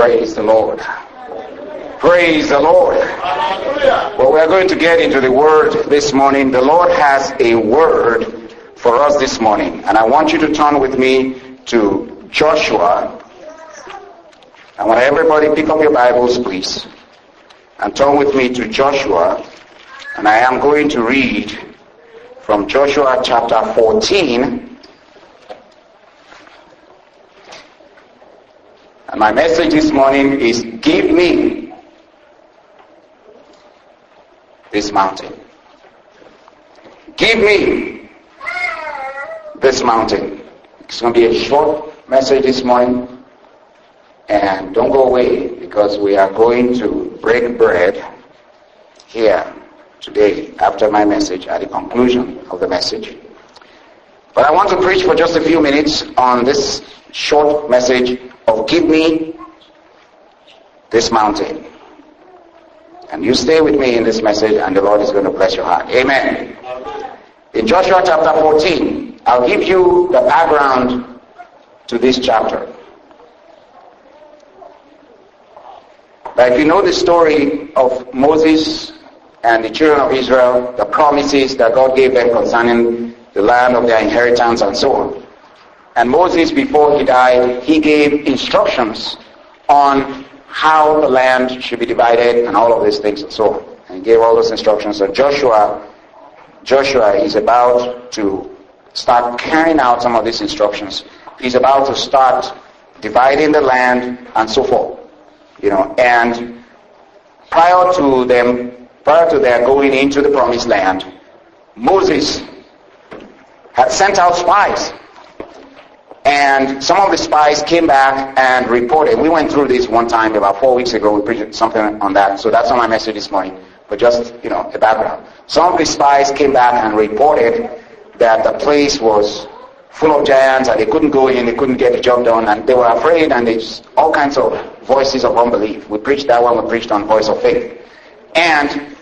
Praise the Lord. Praise the Lord. Well, we are going to get into the word this morning. The Lord has a word for us this morning. And I want you to turn with me to Joshua. I want everybody pick up your Bibles, please. And turn with me to Joshua. And I am going to read from Joshua chapter 14. And my message this morning is, give me this mountain. Give me this mountain. It's going to be a short message this morning. And don't go away, because we are going to break bread here today after my message, at the conclusion of the message. But I want to preach for just a few minutes on this short message of give me this mountain. And you stay with me in this message, and the Lord is going to bless your heart. Amen. In Joshua chapter 14, I'll give you the background to this chapter. But if you know the story of Moses and the children of Israel, the promises that God gave them concerning the land of their inheritance and so on. And Moses, before he died, he gave instructions on how the land should be divided and all of these things and so on. And he gave all those instructions. So Joshua is about to start carrying out some of these instructions. He's about to start dividing the land and so forth. And prior to their going into the promised land, Moses had sent out spies. And some of the spies came back and reported. We went through this one time about 4 weeks ago. We preached something on that. So that's not my message this morning. But just, a background. Some of the spies came back and reported that the place was full of giants and they couldn't go in, they couldn't get the job done, and they were afraid, and there's all kinds of voices of unbelief. We preached that one, we preached on voice of faith. And,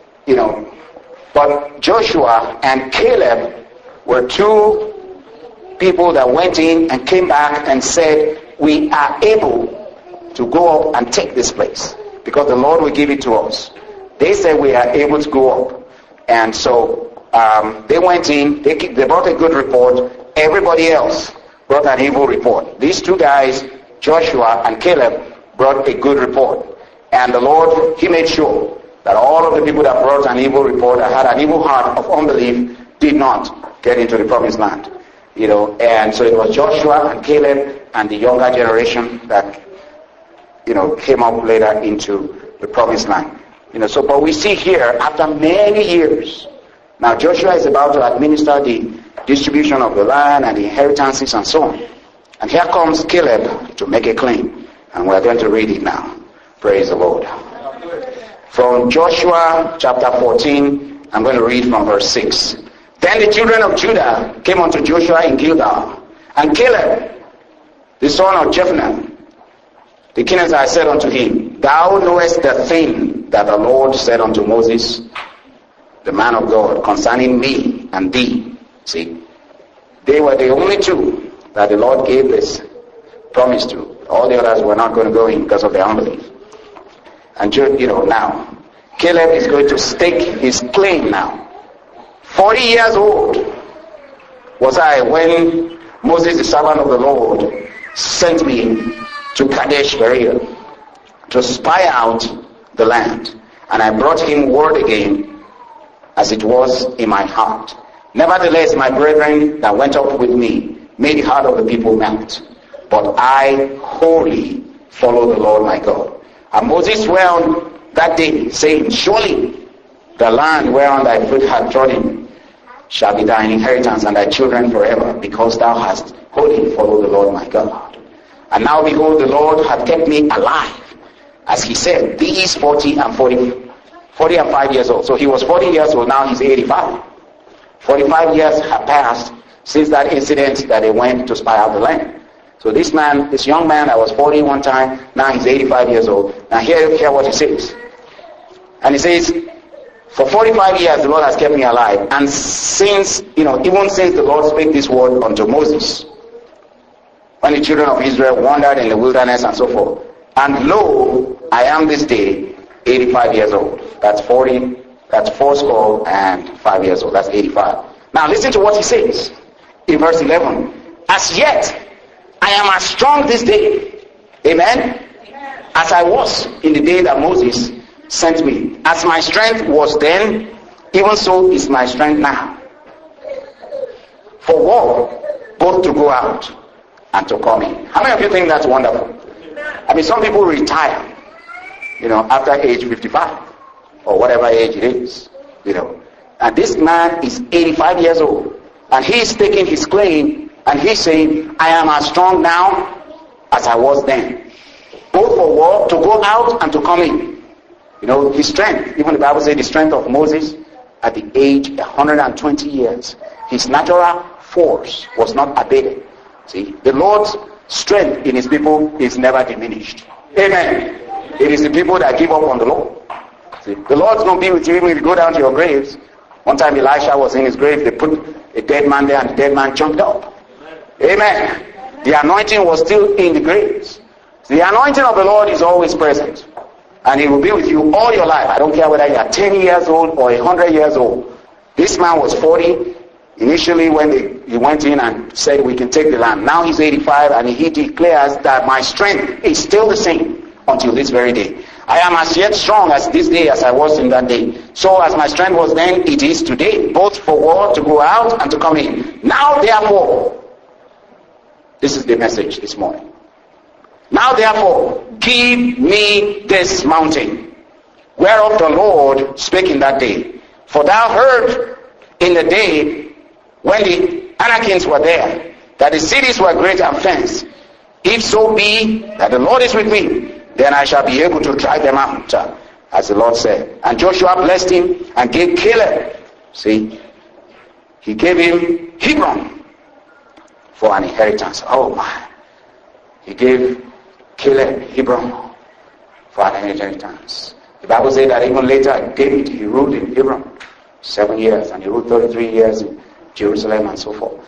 but Joshua and Caleb were two people that went in and came back and said, we are able to go up and take this place because the Lord will give it to us. They said we are able to go up. And so they went in, they brought a good report. Everybody else brought an evil report. These two guys, Joshua and Caleb, brought a good report. And the Lord, he made sure that all of the people that brought an evil report, that had an evil heart of unbelief, did not get into the promised land. And so it was Joshua and Caleb and the younger generation that, came up later into the promised land. But we see here, after many years, now Joshua is about to administer the distribution of the land and the inheritances and so on. And here comes Caleb to make a claim. And we're going to read it now. Praise the Lord. From Joshua chapter 14, I'm going to read from verse 6. Then the children of Judah came unto Joshua in Gilgal, and Caleb, the son of Jephunneh, the Kenizzite, said unto him, Thou knowest the thing that the Lord said unto Moses, the man of God, concerning me and thee. See, they were the only two that the Lord gave this promise to. All the others were not going to go in because of their unbelief. And now, Caleb is going to stake his claim now. 40 years old was I when Moses, the servant of the Lord, sent me to Kadesh Barnea to spy out the land. And I brought him word again, as it was in my heart. Nevertheless, my brethren that went up with me made the heart of the people melt. But I wholly follow the Lord my God. And Moses sware on that day, saying, Surely the land whereon thy foot hath trodden shall be thine inheritance and thy children forever, because thou hast wholly followed the Lord my God. And now behold, the Lord hath kept me alive, as he said, these 40 and 5 years old. So he was 40 years old, now he's 85. 45 years have passed since that incident that they went to spy out the land. So this young man that was 40 one time, now he's 85 years old. Now hear what he says. And he says, for 45 years the Lord has kept me alive. And since, even since the Lord spake this word unto Moses, when the children of Israel wandered in the wilderness and so forth, And lo, I am this day 85 years old. That's 40, that's 85 years old. That's 85. Now listen to what he says in verse 11. As yet, I am as strong this day. Amen? As I was in the day that Moses sent me. As my strength was then, even so is my strength now. For war, both to go out and to come in. How many of you think that's wonderful? I mean, some people retire, after age 55 or whatever age it is, And this man is 85 years old, and he's taking his claim, and he's saying, I am as strong now as I was then. Both for war, to go out and to come in. His strength, even the Bible says the strength of Moses at the age 120 years, his natural force was not abated. See, the Lord's strength in his people is never diminished. Amen. It is the people that give up on the Lord. See, the Lord's going to be with you even if you go down to your graves. One time Elisha was in his grave, they put a dead man there and the dead man jumped up. Amen. The anointing was still in the graves. The anointing of the Lord is always present. And it will be with you all your life. I don't care whether you are 10 years old or 100 years old. This man was 40 initially when he went in and said we can take the land. Now he's 85 and he declares that my strength is still the same until this very day. I am as yet strong as this day as I was in that day. So as my strength was then, it is today, both for war, to go out and to come in. Now therefore, this is the message this morning. Now therefore, give me this mountain, whereof the Lord spake in that day. For thou heard in the day when the Anakims were there, that the cities were great and fenced. If so be that the Lord is with me, then I shall be able to drive them out, as the Lord said. And Joshua blessed him and gave Caleb. See, he gave him Hebron for an inheritance. Oh my. He gave Caleb Hebron for an inheritance. The Bible says that even later David, he ruled in Hebron 7 years, and he ruled 33 years in Jerusalem and so forth.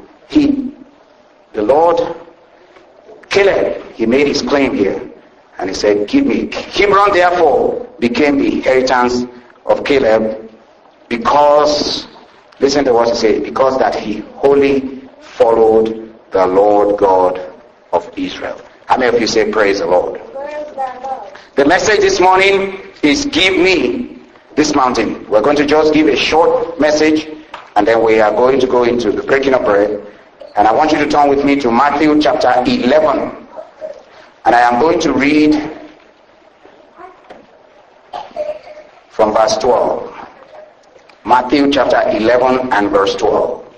The Lord, Caleb, he made his claim here. And he said, give me. Hebron therefore became the inheritance of Caleb because, listen to what he said, because that he wholly followed the Lord God of Israel. How many of you say praise the Lord? The message this morning is give me this mountain. We're going to just give a short message and then we are going to go into the breaking of bread. And I want you to turn with me to Matthew chapter 11. And I am going to read from verse 12. Matthew chapter 11 and verse 12.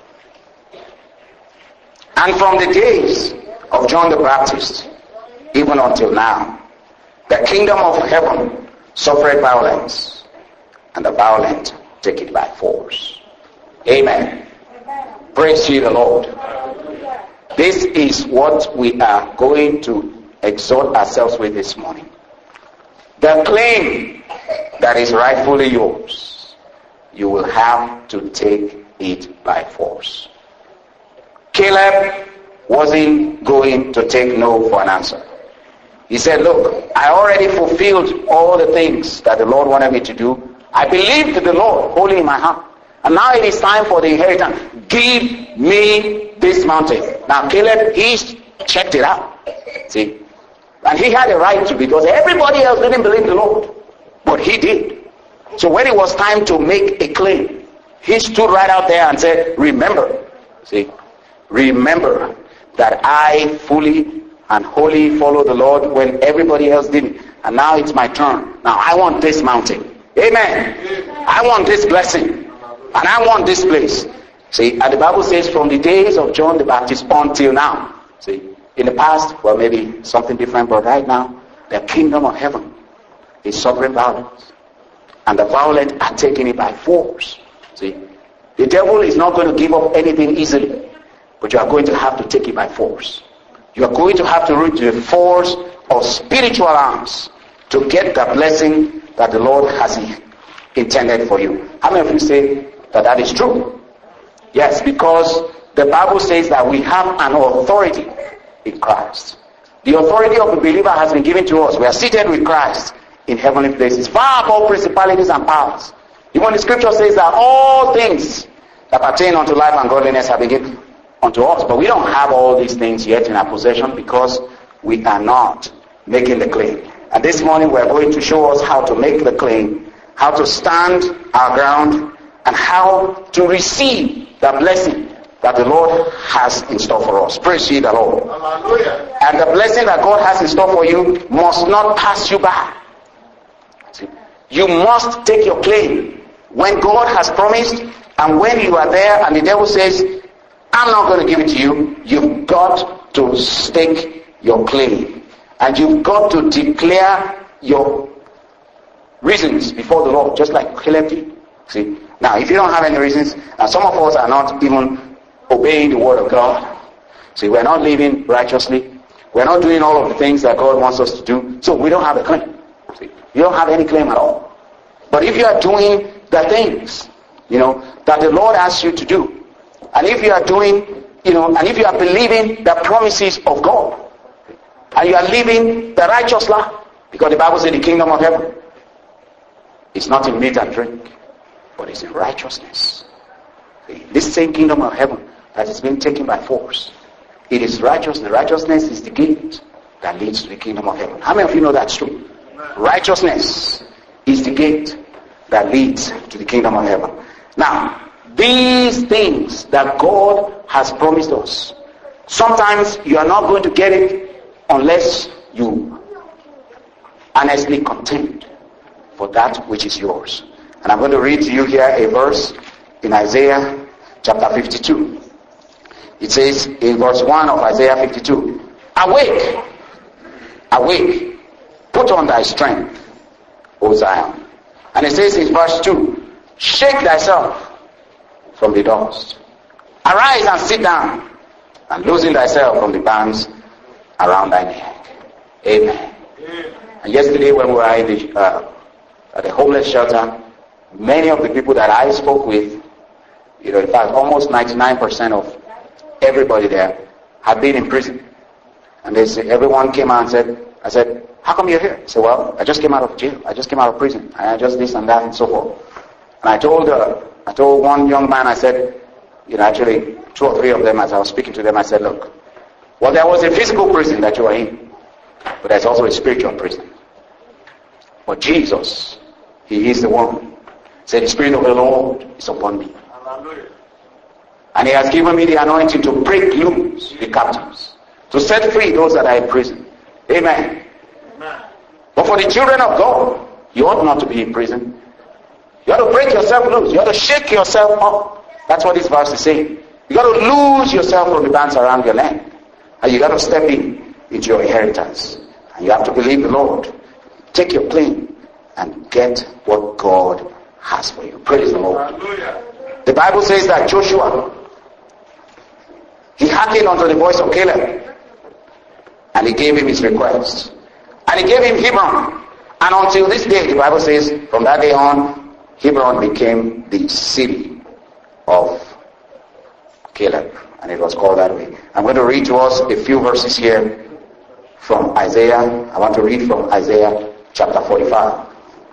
And from the days of John the Baptist, even until now, the kingdom of heaven suffered violence, and the violent take it by force. Amen. Praise ye the Lord. This is what we are going to exhort ourselves with this morning. The claim that is rightfully yours, you will have to take it by force. Caleb wasn't going to take no for an answer. He said, look, I already fulfilled all the things that the Lord wanted me to do. I believed the Lord wholly in my heart. And now it is time for the inheritance. Give me this mountain. Now Caleb, he checked it out. See? And he had a right to, because everybody else didn't believe the Lord. But he did. So when it was time to make a claim, he stood right out there and said, remember, see, remember that I fully and wholly follow the Lord when everybody else didn't. And now it's my turn. Now I want this mountain. Amen. I want this blessing. And I want this place. See, and the Bible says from the days of John the Baptist until now. See, in the past, well, maybe something different, but right now, the kingdom of heaven is suffering violence. And the violent are taking it by force. See, the devil is not going to give up anything easily, but you are going to have to take it by force. You are going to have to reach the force of spiritual arms to get the blessing that the Lord has intended for you. How many of you say that that is true? Yes, because the Bible says that we have an authority in Christ. The authority of the believer has been given to us. We are seated with Christ in heavenly places, far above principalities and powers. Even the scripture says that all things that pertain unto life and godliness have been given unto us. But we don't have all these things yet in our possession because we are not making the claim. And this morning we are going to show us how to make the claim, how to stand our ground, and how to receive the blessing that the Lord has in store for us. Praise ye the Lord. Hallelujah. And the blessing that God has in store for you must not pass you by. See, you must take your claim when God has promised, and when you are there and the devil says, I'm not going to give it to you, you've got to stake your claim. And you've got to declare your reasons before the Lord, just like Caleb did. See, now if you don't have any reasons, and some of us are not even obeying the word of God. See, we're not living righteously. We're not doing all of the things that God wants us to do. So we don't have a claim. See, you don't have any claim at all. But if you are doing the things, that the Lord asks you to do, and if you are doing, and if you are believing the promises of God, and you are living the righteous life, because the Bible says the kingdom of heaven is not in meat and drink, but it's in righteousness. See, this same kingdom of heaven that is being taken by force, it is righteousness. Righteousness is the gate that leads to the kingdom of heaven. How many of you know that's true? Righteousness is the gate that leads to the kingdom of heaven. Now, these things that God has promised us, sometimes you are not going to get it unless you honestly contend for that which is yours. And I'm going to read to you here a verse in Isaiah chapter 52. It says in verse 1 of Isaiah 52, Awake, awake, put on thy strength, O Zion. And it says in verse 2, Shake thyself from the dust. Arise and sit down, and loosen thyself from the bands around thy neck. Amen. And yesterday when we were at the homeless shelter, many of the people that I spoke with, in fact almost 99% of everybody there had been in prison. And they said, everyone came out and I said, how come you're here? He said, well, I just came out of jail. I just came out of prison. I just this and that and so forth. And I told one young man, I said, actually 2 or 3 of them, as I was speaking to them, I said, look, well, there was a physical prison that you are in, but there's also a spiritual prison. But Jesus, He is the one. Said, the Spirit of the Lord is upon me. And He has given me the anointing to break loose the captives, to set free those that are in prison. Amen. But for the children of God, you ought not to be in prison. You ought to break yourself loose. You ought to shake yourself up. That's what this verse is saying. You got to lose yourself from the bands around your neck. And you got to step into your inheritance. And you have to believe the Lord. Take your claim and get what God has for you. Praise the Lord. Hallelujah. The Bible says that Joshua, he hearkened unto the voice of Caleb, and he gave him his request. And he gave him Hebron. And until this day, the Bible says, from that day on, Hebron became the city of Caleb. And it was called that way. I'm going to read to us a few verses here from Isaiah. I want to read from Isaiah chapter 45.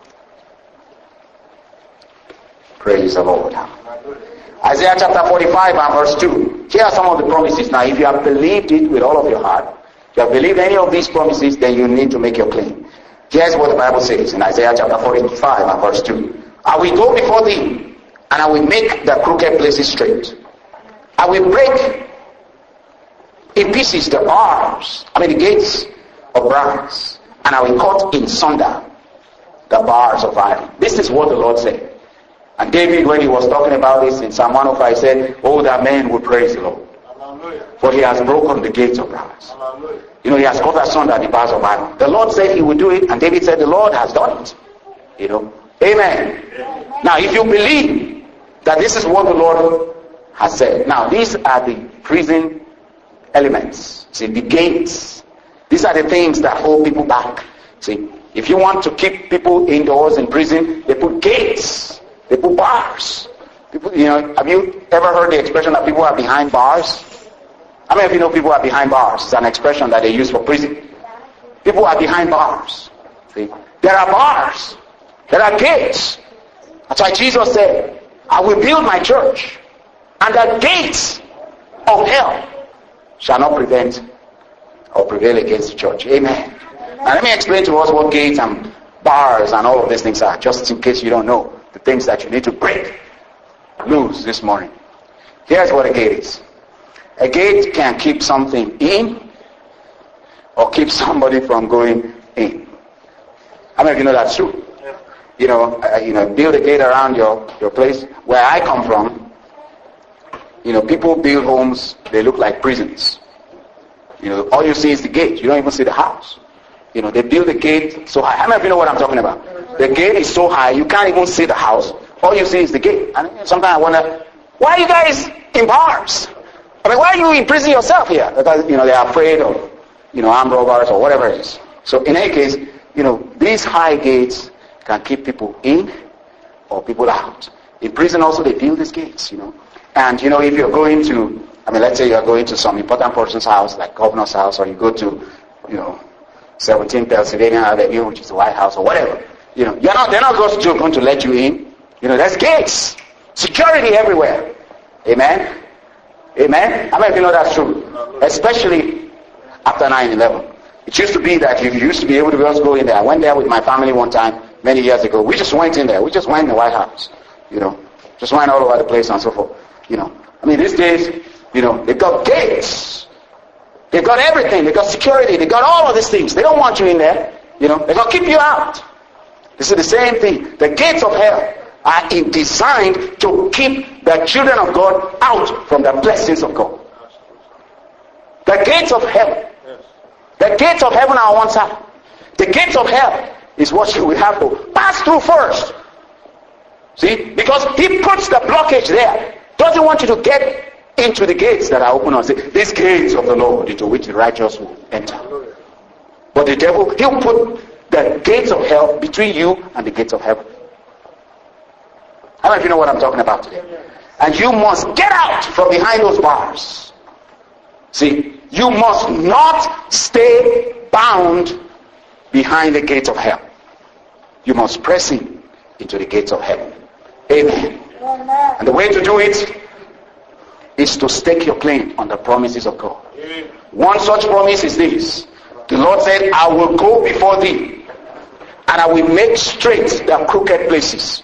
Praise the Lord. Isaiah chapter 45 and verse 2. Here are some of the promises. Now, if you have believed it with all of your heart, if you have believed any of these promises, then you need to make your claim. Here's what the Bible says in Isaiah chapter 45 and verse 2. I will go before thee, and I will make the crooked places straight. I will break in pieces the bars, the gates of brass, and I will cut in sunder the bars of iron. This is what the Lord said. And David, when he was talking about this in Psalm 105, said, oh, that man would praise the Lord. For he has broken the gates of brass. He has cut asunder the bars of iron. The Lord said he would do it, and David said the Lord has done it. Amen. Now, if you believe that this is what the Lord has said. Now, these are the prison elements. See, the gates. These are the things that hold people back. See, if you want to keep people indoors in prison, they put gates. They put bars. People, have you ever heard the expression that people are behind bars? How many of you know people are behind bars? It's an expression that they use for prison. People are behind bars. See? There are bars. There are gates. That's why Jesus said, I will build my church, and the gates of hell shall not prevent or prevail against the church. Amen. Now let me explain to us what gates and bars and all of these things are, just in case you don't know the things that you need to break loose this morning. Here's what a gate is. A gate can keep something in or keep somebody from going in. How many of you know that's true? You know, build a gate around your place. Where I come from, people build homes, they look like prisons. All you see is the gate. You don't even see the house. They build the gate so high. How many of you know what I'm talking about? The gate is so high, you can't even see the house. All you see is the gate. And sometimes I wonder, why are you guys in bars? I mean, why are you imprisoning yourself here? Because, they're afraid of, armed robbers or whatever it is. So in any case, these high gates can keep people in or people out. In prison also they build these gates, And, if you're going to, let's say you're going to some important person's house, like governor's house, or you go to, 17 Pennsylvania Avenue, which is the White House, or whatever. They're not going to let you in. There's gates. Security everywhere. Amen? Amen? How many of you know that's true? Especially after 9/11. It used to be that you used to be able to just go in there. I went there with my family one time, many years ago. We just went in there. We just went in the White House. Just went all over the place and so forth. These days, they've got gates. They've got everything. They've got security. They've got all of these things. They don't want you in there. They're going to keep you out. This is the same thing. The gates of hell are designed to keep the children of God out from the blessings of God. The gates of heaven. The gates of heaven are on one side. The gates of hell is what we have to pass through first. See? Because he puts the blockage there. Doesn't want you to get into the gates that are open on these gates of the Lord into which the righteous will enter. But the devil, he'll put the gates of hell between you and the gates of heaven. How many of you know what I'm talking about today? And you must get out from behind those bars. See, you must not stay bound behind the gates of hell. You must press into the gates of heaven. Amen. And the way to do it is to stake your claim on the promises of God. One such promise is this. The Lord said, I will go before thee, and I will make straight the crooked places.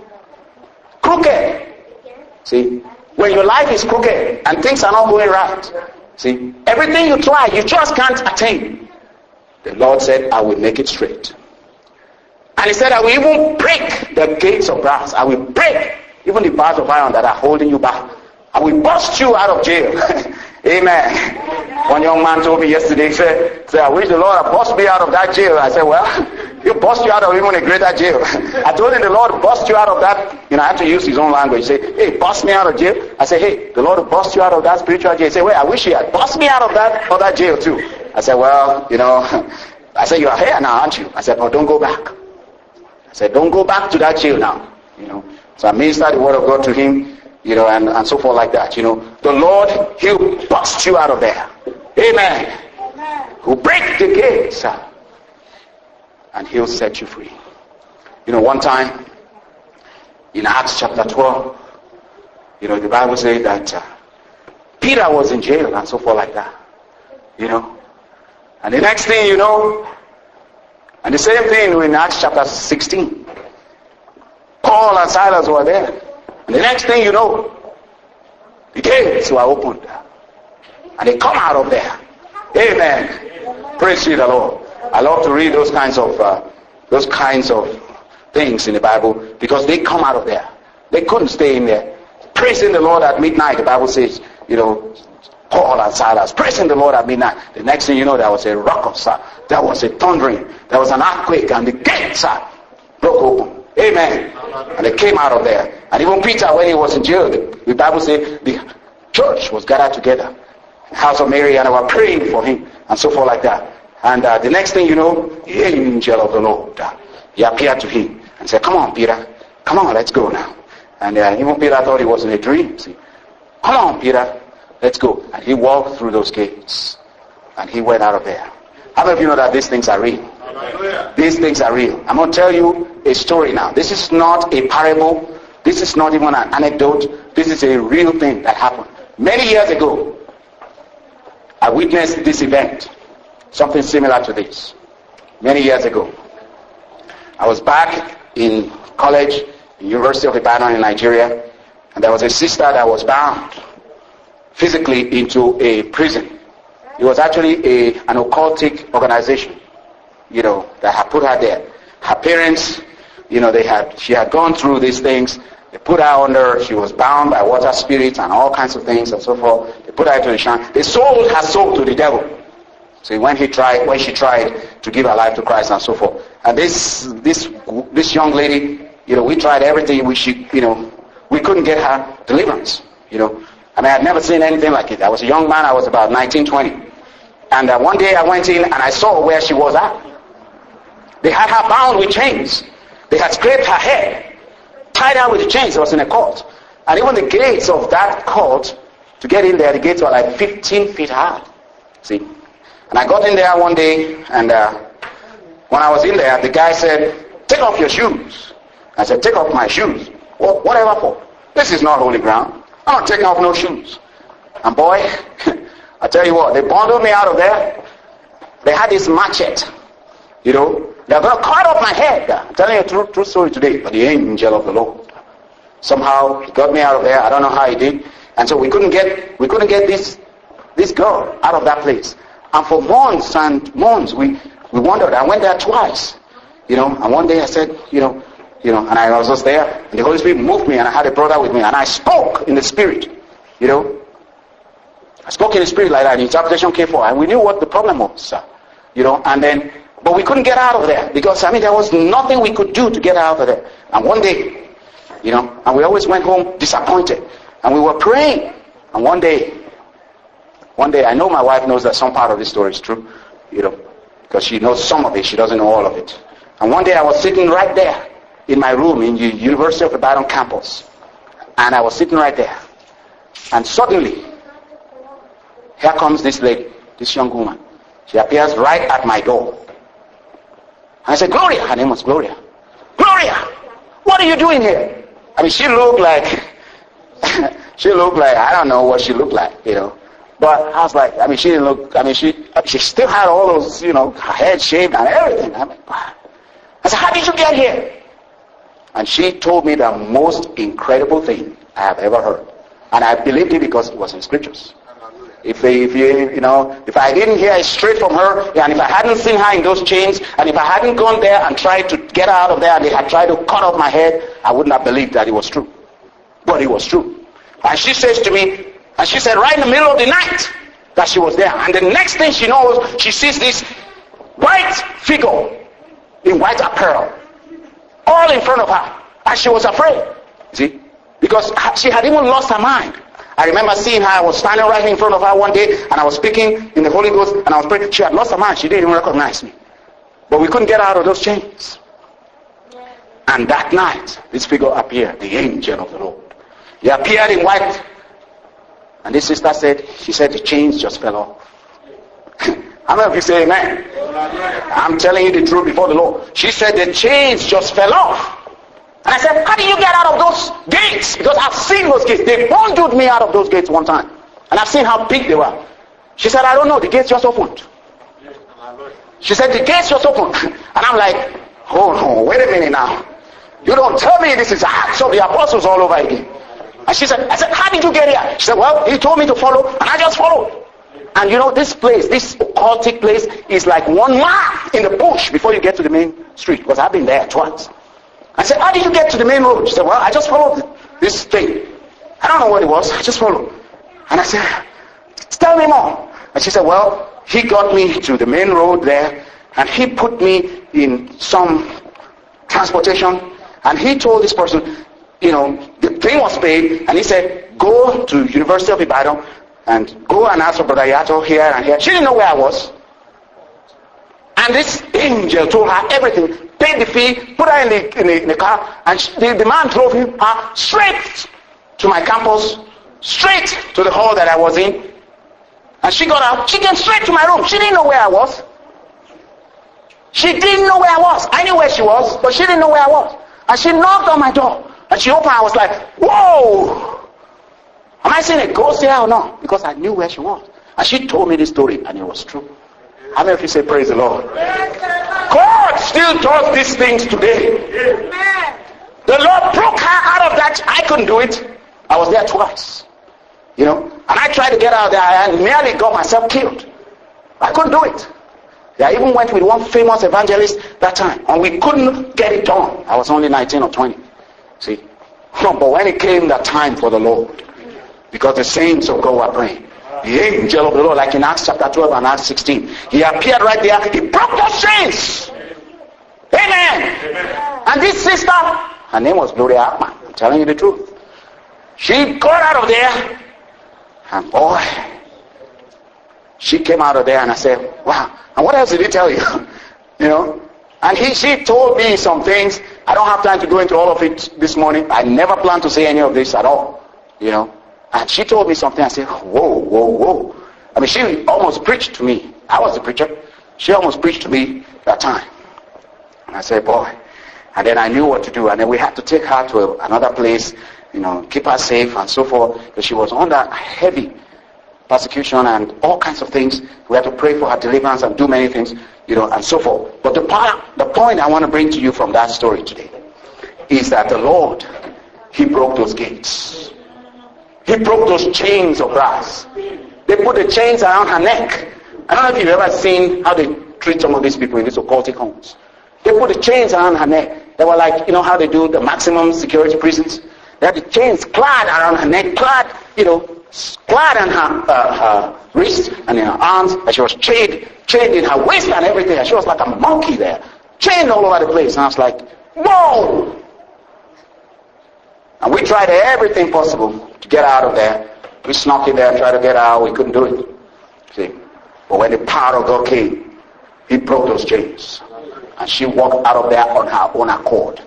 Crooked. See, when your life is crooked and things are not going right, see, everything you try, you just can't attain. The Lord said, I will make it straight. And he said, I will even break the gates of brass. I will break even the bars of iron that are holding you back. I will bust you out of jail. Amen. One young man told me yesterday, he said, I wish the Lord had bust me out of that jail. I said, well, he'll bust you out of even a greater jail. I told him the Lord bust you out of that. I had to use his own language. He said, hey, bust me out of jail. I said, hey, the Lord will bust you out of that spiritual jail. He said, well, I wish he had bust me out of that other jail too. I said, well, I said, you are here now, aren't you? I said, but don't go back. I said, don't go back to that jail now. So I ministered the word of God to him, and so forth like that. The Lord, he'll bust you out of there. Amen. He'll break the gates and he'll set you free. One time in Acts chapter 12, the Bible says that Peter was in jail and so forth like that. And the next thing and the same thing in Acts chapter 16. Paul and Silas were there. And the next thing the gates were opened. And they come out of there. Amen. Praise ye the Lord. I love to read those kinds of things in the Bible because they come out of there. They couldn't stay in there. Praising the Lord at midnight, the Bible says, Paul and Silas praising the Lord at midnight. The next thing there was a rock, there was a thundering, there was an earthquake, and the gates broke open. Amen. And they came out of there. And even Peter, when he was in jail, the Bible says the church was gathered together in the house of Mary, and they were praying for him and so forth like that. And the next thing the angel of the Lord, he appeared to him and said, come on, Peter, come on, let's go now. And even Peter thought it was in a dream. See, come on, Peter, Let's go. And he walked through those gates. And he went out of there. How many of you know that these things are real? Hallelujah. These things are real. I'm going to tell you a story now. This is not a parable. This is not even an anecdote. This is a real thing that happened. Many years ago, I witnessed this event. Something similar to this. Many years ago. I was back in college, University of Ibadan in Nigeria, and there was a sister that was bound physically into a prison. It was actually an occultic organization, that had put her there. Her parents, she had gone through these things. They put her under, she was bound by water spirits and all kinds of things and so forth. They put her into the shrine. They sold her soul to the devil. So when she tried to give her life to Christ and so forth. And this young lady, we tried everything. We couldn't get her deliverance. I had never seen anything like it. I was a young man. I was about 19, 20. And one day I went in and I saw where she was at. They had her bound with chains. They had scraped her head, tied her with chains. It was in a court. And even the gates of that court, to get in there, the gates were like 15 feet high. See? And I got in there one day, and when I was in there, the guy said, "Take off your shoes." I said, "Take off my shoes? Well, whatever for? This is not holy ground. I'm not taking off no shoes." And boy, I tell you what, they bundled me out of there. They had this machete. They're going to cut off my head. I'm telling you a true story today. But the angel of the Lord, somehow he got me out of there. I don't know how he did. And so we couldn't get this girl out of that place. And for months and months, we wondered. I went there twice. And one day I said, and I was just there, and the Holy Spirit moved me, and I had a brother with me, and I spoke in the Spirit. I spoke in the Spirit like that, and interpretation came forth, and we knew what the problem was, but we couldn't get out of there, because, there was nothing we could do to get out of there. And one day, and we always went home disappointed, and we were praying, and one day, I know my wife knows that some part of this story is true, because she knows some of it, she doesn't know all of it. And one day I was sitting right there, in my room in the University of Ibadan campus. And I was sitting right there. And suddenly, here comes this lady, this young woman. She appears right at my door. And I said, "Gloria," her name was Gloria. "Gloria, what are you doing here?" She looked like, I don't know what she looked like, But I was like, she didn't look, she still had all those, her head shaved and everything. I said, "How did you get here?" And she told me the most incredible thing I have ever heard. And I believed it because it was in scriptures. If I didn't hear it straight from her, and if I hadn't seen her in those chains, and if I hadn't gone there and tried to get her out of there, and they had tried to cut off my head, I wouldn't have believed that it was true. But it was true. And she says to me, and she said right in the middle of the night that she was there. And the next thing she knows, she sees this white figure in white apparel, all in front of her, and she was afraid. See? Because she had even lost her mind. I remember seeing her. I was standing right in front of her one day, and I was speaking in the Holy Ghost, and I was praying. She had lost her mind. She didn't even recognize me. But we couldn't get her out of those chains. And that night, this figure appeared, the angel of the Lord. He appeared in white. And this sister said, she said the chains just fell off. How many of you say amen? I'm telling you the truth before the Lord. She said the chains just fell off. And I said, "How did you get out of those gates?" Because I've seen those gates. They bundled me out of those gates one time. And I've seen how big they were. She said, "I don't know. The gates just opened." She said, "The gates just opened." And I'm like, "Hold on, wait a minute now. You don't tell me this is Acts of the Apostles all over again." And she said, I said, "How did you get here?" She said, "Well, he told me to follow, and I just followed." And this place, this occultic place, is like 1 mile in the bush before you get to the main street. Because I've been there twice. I said, "How did you get to the main road?" She said, "Well, I just followed this thing. I don't know what it was. I just followed." And I said, "Tell me more." And she said, "Well, he got me to the main road there, and he put me in some transportation, and he told this person, the thing was paid, and he said, go to University of Ibadan, and go and ask for Brother Yato here and here." She didn't know where I was. And this angel told her everything, paid the fee, put her in the car, and the man drove her straight to my campus straight to the hall that I was in. And she got out. She came straight to my room. She didn't know where I was. She didn't know where I was. I knew where she was, but she didn't know where I was. And she knocked on my door. And she opened. I was like, whoa! Am I seeing a ghost here or not? Because I knew where she was. And she told me this story, and it was true. How many of you say praise the Lord? God still does these things today. The Lord broke her out of that. I couldn't do it. I was there twice. And I tried to get out of there and nearly got myself killed. I couldn't do it. I even went with one famous evangelist that time, and we couldn't get it done. I was only 19 or 20. See? But when it came the time for the Lord, because the saints of God were praying, the angel of the Lord, like in Acts chapter 12 and Acts 16, he appeared right there. He broke those chains. Amen. And this sister, her name was Gloria Akman. I'm telling you the truth. She got out of there, and boy, she came out of there, and I said, wow. And what else did he tell you? And she told me some things. I don't have time to go into all of it this morning. I never planned to say any of this at all. And she told me something. I said, whoa. I mean, she almost preached to me. I was the preacher. She almost preached to me that time. And I said, boy. And then I knew what to do. And then we had to take her to another place, keep her safe and so forth. Because she was under heavy persecution and all kinds of things. We had to pray for her deliverance and do many things, and so forth. But the point I want to bring to you from that story today is that the Lord, he broke those gates. He broke those chains of brass. They put the chains around her neck. I don't know if you've ever seen how they treat some of these people in these occultic homes. They put the chains around her neck. They were like, how they do the maximum security prisons. They had the chains clad around her neck, clad on her wrist and in her arms, and she was chained in her waist and everything, and she was like a monkey there, chained all over the place. And I was like, whoa! And we tried everything possible to get out of there. We snuck in there, tried to get out, we couldn't do it. See? But when the power of God came, he broke those chains. And she walked out of there on her own accord.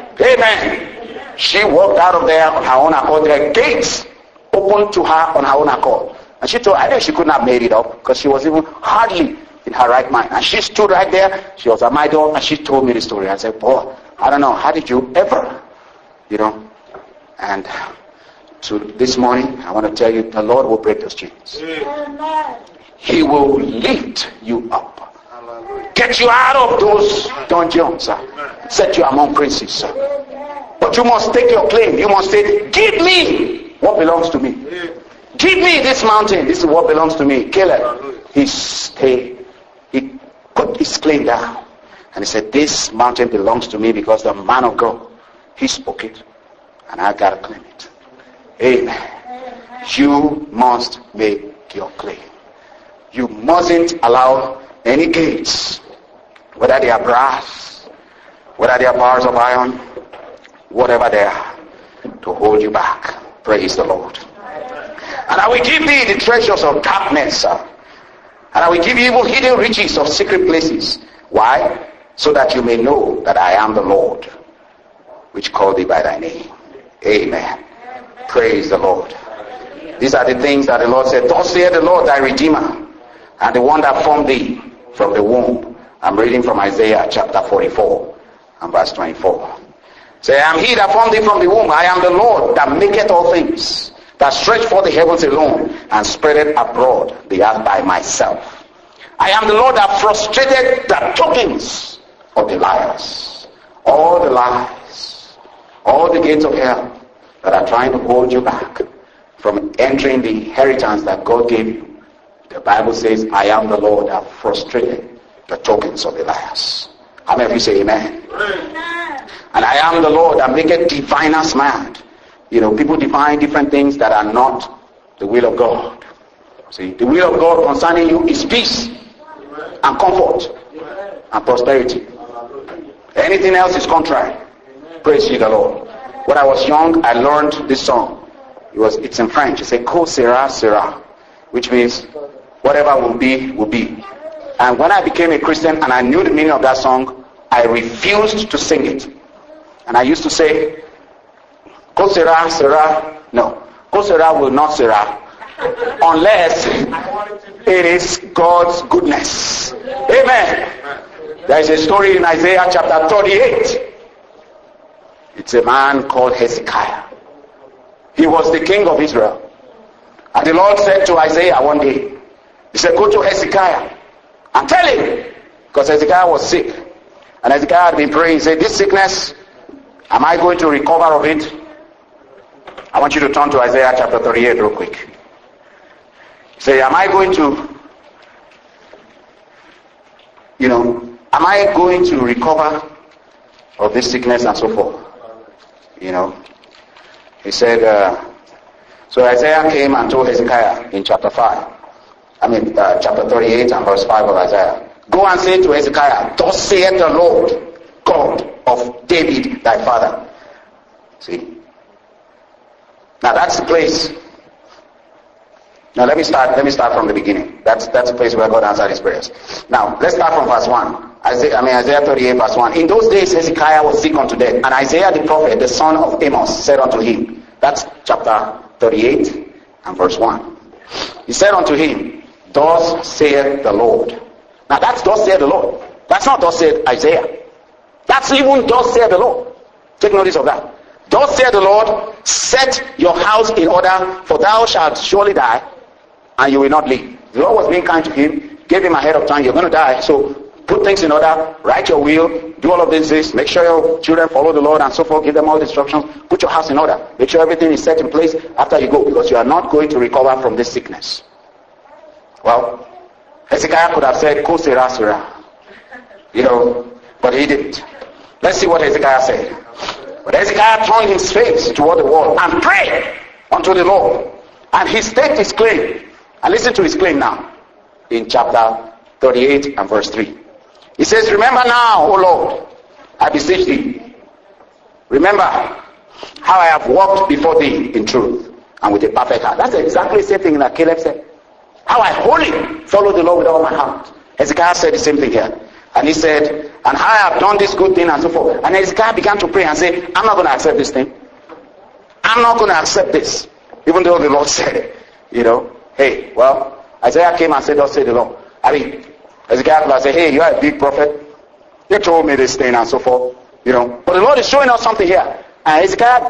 Amen. She walked out of there on her own accord. There are gates open to her on her own accord. And she told, I think she couldn't have made it up because she was even hardly in her right mind. And she stood right there. She was at my door and she told me the story. I said, boy, I don't know, how did you ever, And to this morning, I want to tell you, the Lord will break those chains. Amen. He will lift you up. Get you out of those dungeons. Set you among princes. But you must take your claim. You must say, give me what belongs to me. Give me this mountain. This is what belongs to me. Caleb, he put his claim down. And he said, this mountain belongs to me because the man of God, he spoke it. And I got to claim it. Amen. You must make your claim. You mustn't allow any gates, whether they are brass, whether they are bars of iron, whatever they are, to hold you back. Praise the Lord. And I will give thee the treasures of darkness, and I will give you even hidden riches of secret places. Why? So that you may know that I am the Lord, which called thee by thy name. Amen. Praise the Lord. These are the things that the Lord said, thus saith the Lord thy Redeemer, and the one that formed thee from the womb. I'm reading from Isaiah chapter 44 and verse 24. Say, I am he that formed thee from the womb. I am the Lord that maketh all things, that stretch forth the heavens alone, and spreadeth abroad the earth by myself. I am the Lord that frustrated the tokens of the liars. All the lies, all the gates of hell that are trying to hold you back from entering the inheritance that God gave you. The Bible says, I am the Lord that frustrated the tokens of the liars. How many of you say amen? Amen. And I am the Lord that maketh diviners mad. People define different things that are not the will of God. See, the will of God concerning you is peace and comfort and prosperity. Anything else is contrary. Praise ye the Lord. When I was young, I learned this song. It's in French. It says, "Co sera sera," which means whatever will be, will be. And when I became a Christian and I knew the meaning of that song, I refused to sing it. And I used to say, "Co sera sera," no, "Co Kosera will not Sarah unless it is God's goodness. Amen. There is a story in Isaiah chapter 38. It's a man called Hezekiah. He was the king of Israel. And the Lord said to Isaiah one day, he said, go to Hezekiah and tell him, because Hezekiah was sick. And Hezekiah had been praying, he said, this sickness, am I going to recover of it? I want you to turn to Isaiah chapter 38 real quick. Say, am I going to, am I going to recover of this sickness and so forth? He said, so Isaiah came and told Hezekiah in chapter 38 and verse 5 of Isaiah, go and say to Hezekiah, thus saith the Lord God of David thy father. See? Now that's the place. Now let me start from the beginning. That's the place where God answered his prayers. Now let's start from verse 1. Isaiah 38 verse 1. In those days Hezekiah was sick unto death, and Isaiah the prophet, the son of Amos, said unto him, that's chapter 38 and verse 1. He said unto him, thus saith the Lord. Now that's thus saith the Lord. That's not thus saith Isaiah. That's even thus saith the Lord. Take notice of that. Thus saith the Lord, set your house in order, for thou shalt surely die, and you will not live. The Lord was being kind to him, gave him ahead of time, you're going to die, so put things in order, write your will, do all of this, make sure your children follow the Lord and so forth, give them all the instructions, put your house in order, make sure everything is set in place after you go, because you are not going to recover from this sickness. Well, Hezekiah could have said, Ko Sera Sera, but he didn't. Let's see what Hezekiah said. But Hezekiah turned his face toward the wall and prayed unto the Lord. And he staked his claim. And listen to his claim now. In chapter 38 and verse 3. He says, remember now, O Lord, I beseech thee. Remember how I have walked before thee in truth and with a perfect heart. That's exactly the same thing that Caleb said. How I wholly follow the Lord with all my heart. Hezekiah said the same thing here. And he said, and how I have done this good thing and so forth. And Hezekiah began to pray and say, I'm not going to accept this thing. I'm not going to accept this. Even though the Lord said it. Hey, well, Isaiah came and said, thus say the Lord. Hezekiah could have said, hey, you are a big prophet. You told me this thing and so forth. But the Lord is showing us something here. And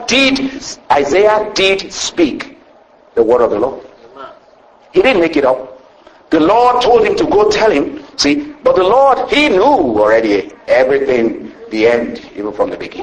Isaiah did speak the word of the Lord. He didn't make it up. The Lord told him to go tell him. See, but the Lord, he knew already everything, the end, even from the beginning.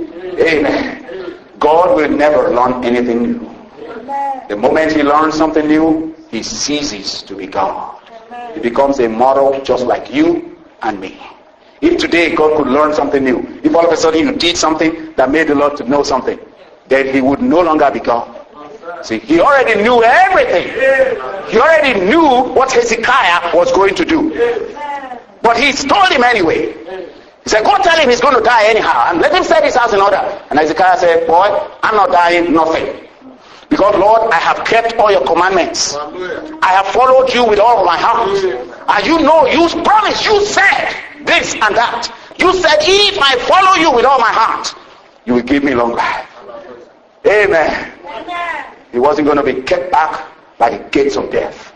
Amen. God will never learn anything new. The moment he learns something new, he ceases to be God. He becomes a mortal just like you and me. If today God could learn something new, if all of a sudden you did something that made the Lord to know something, then he would no longer be God. See, he already knew everything. He already knew what Hezekiah was going to do. But he told him anyway. He said, go tell him he's going to die anyhow. And let him set his house in order. And Hezekiah said, boy, I'm not dying nothing. Because Lord, I have kept all your commandments. I have followed you with all of my heart. And you promised, you said this and that. You said, if I follow you with all my heart, you will give me long life. Amen. He wasn't going to be kept back by the gates of death.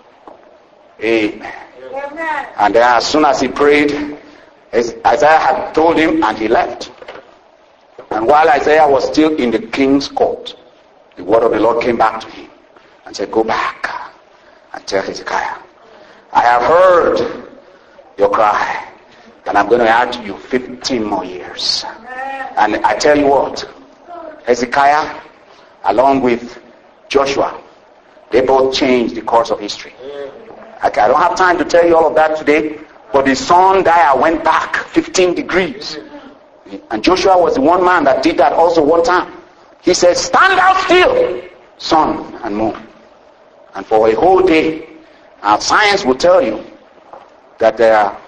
Amen. And then as soon as he prayed, Isaiah had told him and he left. And while Isaiah was still in the king's court, the word of the Lord came back to him and said, go back and tell Hezekiah, I have heard your cry and I'm going to add to you 15 more years. And I tell you what, Hezekiah, along with Joshua, they both changed the course of history. I don't have time to tell you all of that today, but the sundial went back 15 degrees. And Joshua was the one man that did that also one time. He said, stand out still, sun and moon. And for a whole day, our science will tell you that there are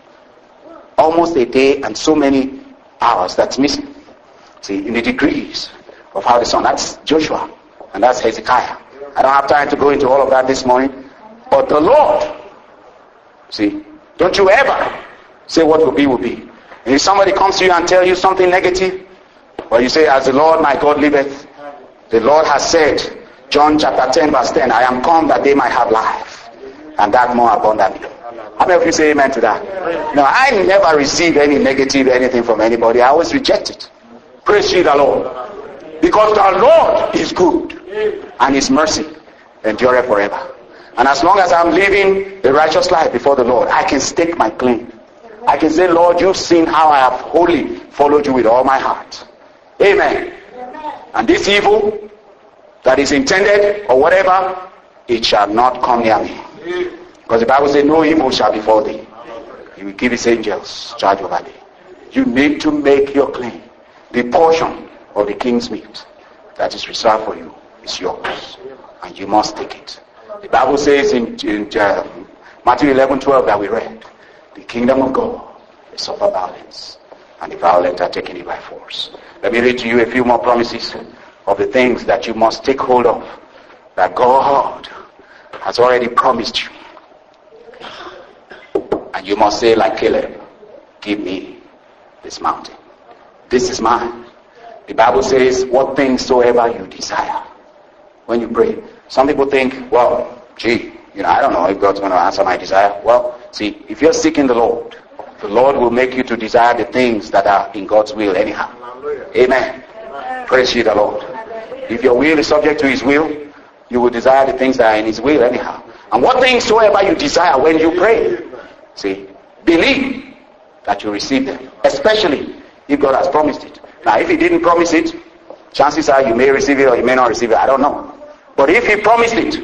almost a day and so many hours that's missing. See, in the degrees of how the sun, that's Joshua and that's Hezekiah. I don't have time to go into all of that this morning. But the Lord, see, don't you ever say what will be, will be. And if somebody comes to you and tell you something negative, or you say, as the Lord my God liveth, the Lord has said, John chapter 10 verse 10, I am come that they might have life, and that more abundantly. How many of you say amen to that? No, I never receive any negative anything from anybody. I always reject it. Praise ye the Lord. Because the Lord is good, and his mercy endureth forever. And as long as I'm living a righteous life before the Lord, I can stake my claim. I can say, Lord, you've seen how I have wholly followed you with all my heart. Amen. And this evil that is intended or whatever, it shall not come near me. Because the Bible says, no evil shall befall thee. He will give his angels charge over thee. You need to make your claim. The portion of the king's meat that is reserved for you is yours. And you must take it. The Bible says in Matthew 11:12 that we read, the kingdom of God is suffer violence, and the violent are taking it by force. Let me read to you a few more promises of the things that you must take hold of, that God has already promised you. And you must say like Caleb, give me this mountain. This is mine. The Bible says, what things soever you desire. When you pray, some people think, well, I don't know if God's going to answer my desire. Well, see, if you're seeking the Lord will make you to desire the things that are in God's will anyhow. Amen. Praise ye the Lord. If your will is subject to his will, you will desire the things that are in his will anyhow. And what things soever you desire when you pray, see, believe that you receive them, especially if God has promised it. Now, if he didn't promise it, chances are you may receive it or you may not receive it. I don't know. But if he promised it,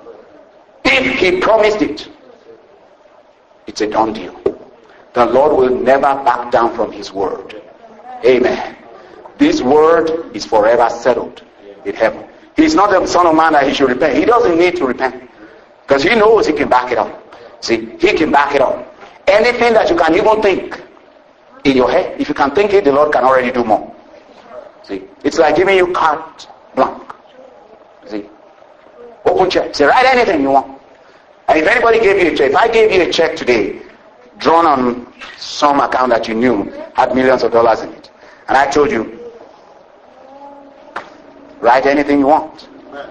it's a done deal. The Lord will never back down from his word. Amen. This word is forever settled in heaven. He's not the son of man that he should repent. He doesn't need to repent. Because he knows he can back it up. See, he can back it up. Anything that you can even think in your head, if you can think it, the Lord can already do more. See, it's like giving you carte blanche. See, open check. Say, write anything you want. And if anybody gave you a check, if I gave you a check today, drawn on some account that you knew had millions of dollars in it, and I told you, write anything you want.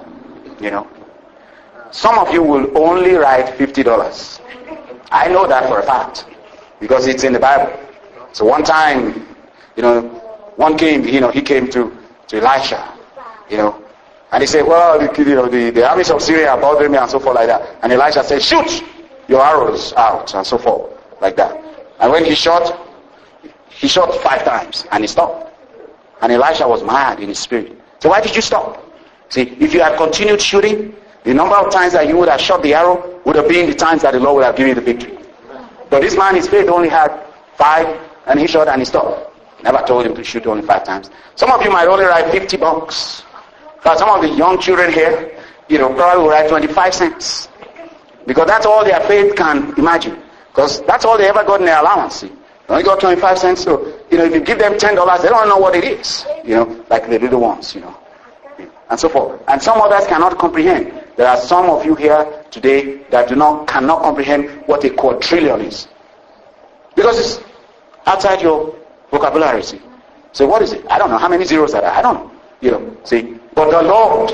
Some of you will only write $50. I know that for a fact, because it's in the Bible. So one time, one king, he came to Elisha, and he said, well, the armies of Syria are bothering me and so forth like that. And Elisha said, shoot your arrows out and so forth like that. And when he shot 5 times and he stopped. And Elisha was mad in his spirit. So why did you stop? See, if you had continued shooting, the number of times that you would have shot the arrow would have been the times that the Lord would have given you the victory. But this man, his faith only had 5, and he shot and he stopped. Never told him to shoot only 5 times. Some of you might only write $50. But some of the young children here, probably will write 25 cents. Because that's all their faith can imagine. Because that's all they ever got in their allowance. See? They only got 25 cents. So, if you give them $10, they don't know what it is. Like the little ones, and so forth. And some others cannot comprehend. There are some of you here today that cannot comprehend what a quadrillion is. Because it's outside your vocabulary. See? So what is it? I don't know. How many zeros are there? I don't know. See? But the Lord,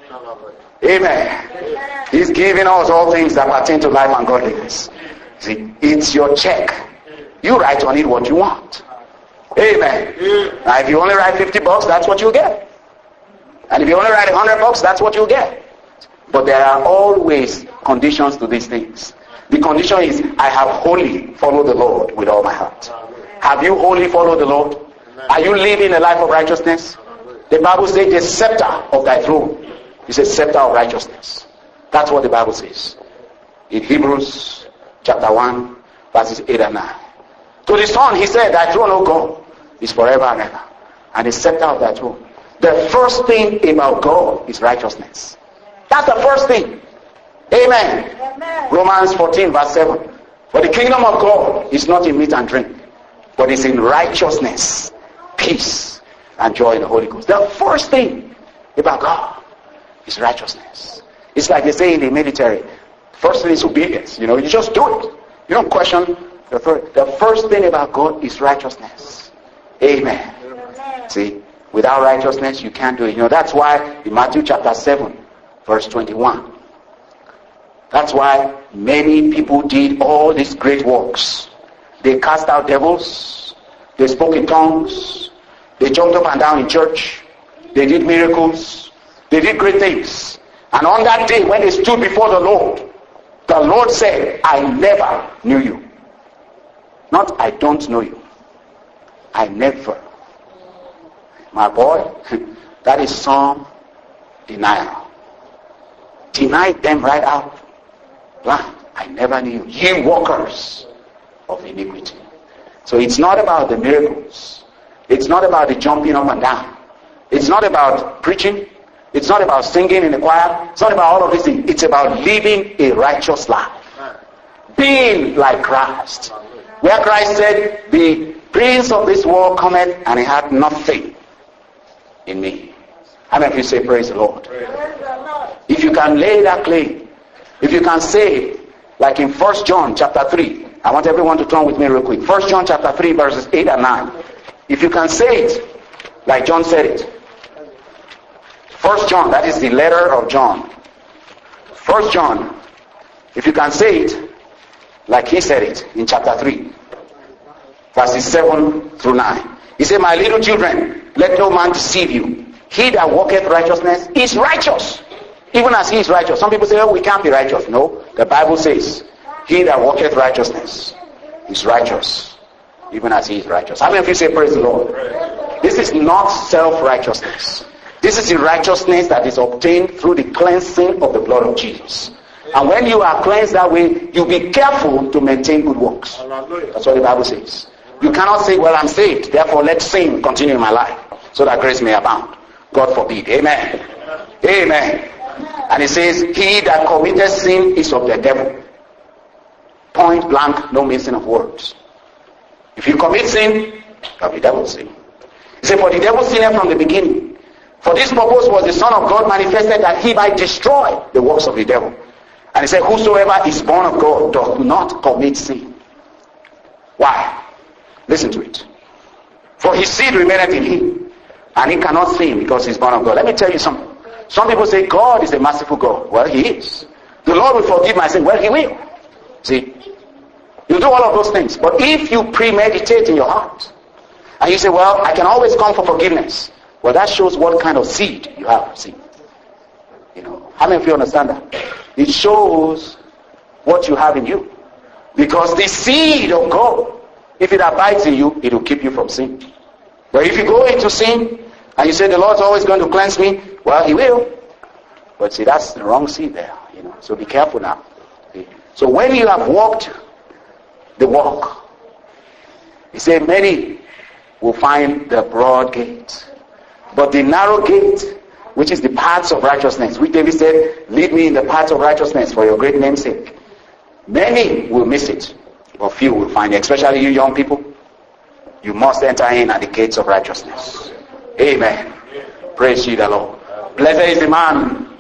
amen, he's giving us all things that pertain to life and godliness. See? It's your check. You write on it what you want. Amen. Now if you only write $50, that's what you'll get. And if you only write $100, that's what you'll get. But there are always conditions to these things. The condition is, I have wholly followed the Lord with all my heart. Have you wholly followed the Lord? Are you living a life of righteousness? The Bible says the scepter of thy throne is a scepter of righteousness. That's what the Bible says. In Hebrews chapter 1, verses 8 and 9. To the Son, he said, thy throne, O God, is forever and ever. And the scepter of thy throne. The first thing about God is righteousness. That's the first thing. Amen. Amen. Romans 14, verse 7. For the kingdom of God is not in meat and drink, but is in righteousness, peace, and joy in the Holy Ghost. The first thing about God is righteousness. It's like they say in the military, first thing is obedience. You just do it. You don't question. The first thing about God is righteousness. Amen. Amen. See, without righteousness you can't do it. That's why in Matthew chapter 7, verse 21. That's why many people did all these great works. They cast out devils. They spoke in tongues. They jumped up and down in church. They did miracles. They did great things. And on that day when they stood before the Lord said, I never knew you. Not I don't know you. I never. My boy, that is some denial. Denied them right out. I never knew you. Ye workers of iniquity. So it's not about the miracles. It's not about the jumping up and down. It's not about preaching. It's not about singing in the choir. It's not about all of these things. It's about living a righteous life. Being like Christ. Where Christ said, the prince of this world cometh and he had nothing in me. How many of you say praise the Lord? If you can lay that claim, if you can say, like in 1 John chapter 3, I want everyone to turn with me real quick. 1 John chapter 3 verses 8 and 9. If you can say it, like John said it. 1 John, that is the letter of John. 1 John, if you can say it, like he said it in chapter 3, verses 7 through 9. He said, my little children, let no man deceive you. He that walketh righteousness is righteous, even as he is righteous. Some people say, oh, we can't be righteous. No, the Bible says, he that walketh righteousness is righteous, even as he is righteous. How many of you say praise the Lord? This is not self-righteousness. This is the righteousness that is obtained through the cleansing of the blood of Jesus. And when you are cleansed that way, you be careful to maintain good works. That's what the Bible says. You cannot say, well, I'm saved, therefore let sin continue in my life, so that grace may abound. God forbid. Amen. Amen. And it says, he that committeth sin is of the devil. Point blank, no mixing of words. If you commit sin, of the devil's sin. He said, for the devil sinned from the beginning. For this purpose was the Son of God manifested, that he might destroy the works of the devil. And he said, whosoever is born of God doth not commit sin. Why? Listen to it. For his seed remaineth in him, and he cannot sin because he's born of God. Let me tell you something. Some people say God is a merciful God. Well, he is. The Lord will forgive my sin. Well, he will. See? You do all of those things. But if you premeditate in your heart, and you say, well, I can always come for forgiveness. Well, that shows what kind of seed you have. See? You know, how many of you understand that? It shows what you have in you. Because the seed of God, if it abides in you, it will keep you from sin. But if you go into sin, and you say the Lord's always going to cleanse me, well, he will. But see, that's the wrong seed there. You know, so be careful now. See? So when you have walked the walk, he said many will find the broad gate. But the narrow gate, which is the paths of righteousness, which David said, lead me in the paths of righteousness for your great name's sake. Many will miss it, but few will find it. Especially you young people. You must enter in at the gates of righteousness. Amen. Praise ye the Lord. Blessed is the man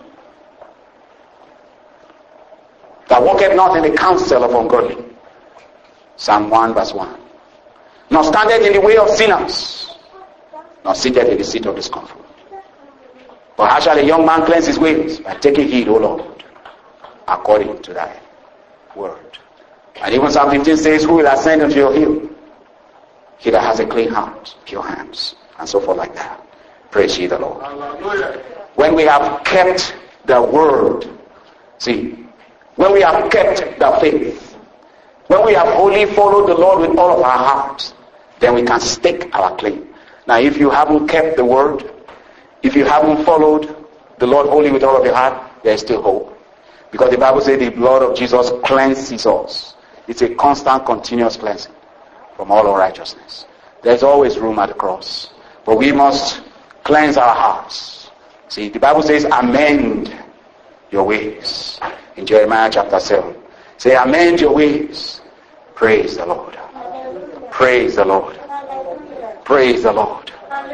that walketh not in the counsel of ungodly. Psalm 1 verse 1. Nor standeth in the way of sinners, nor sitteth in the seat of discomfort. But how shall a young man cleanse his ways? By taking heed, O Lord, according to thy word. And even Psalm 15 says, who will ascend into your hill? He that has a clean heart, pure hands, and so forth like that. Praise ye the Lord. Hallelujah. When we have kept the word, see, when we have kept the faith, when we have wholly followed the Lord with all of our hearts, then we can stake our claim. Now, if you haven't kept the word, if you haven't followed the Lord wholly with all of your heart, there is still hope. Because the Bible says the blood of Jesus cleanses us. It's a constant, continuous cleansing from all unrighteousness. There's always room at the cross. But we must cleanse our hearts. See, the Bible says, amend your ways. In Jeremiah chapter 7. Say, amend your ways. Praise the Lord. Praise the Lord. Praise the Lord.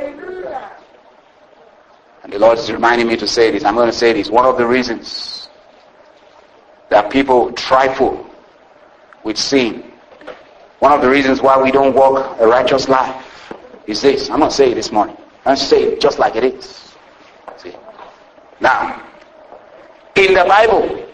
And the Lord is reminding me to say this. I'm going to say this. One of the reasons that people trifle with sin, one of the reasons why we don't walk a righteous life is this. I'm going to say it this morning. I'm going to say it just like it is. See? Now, In the Bible,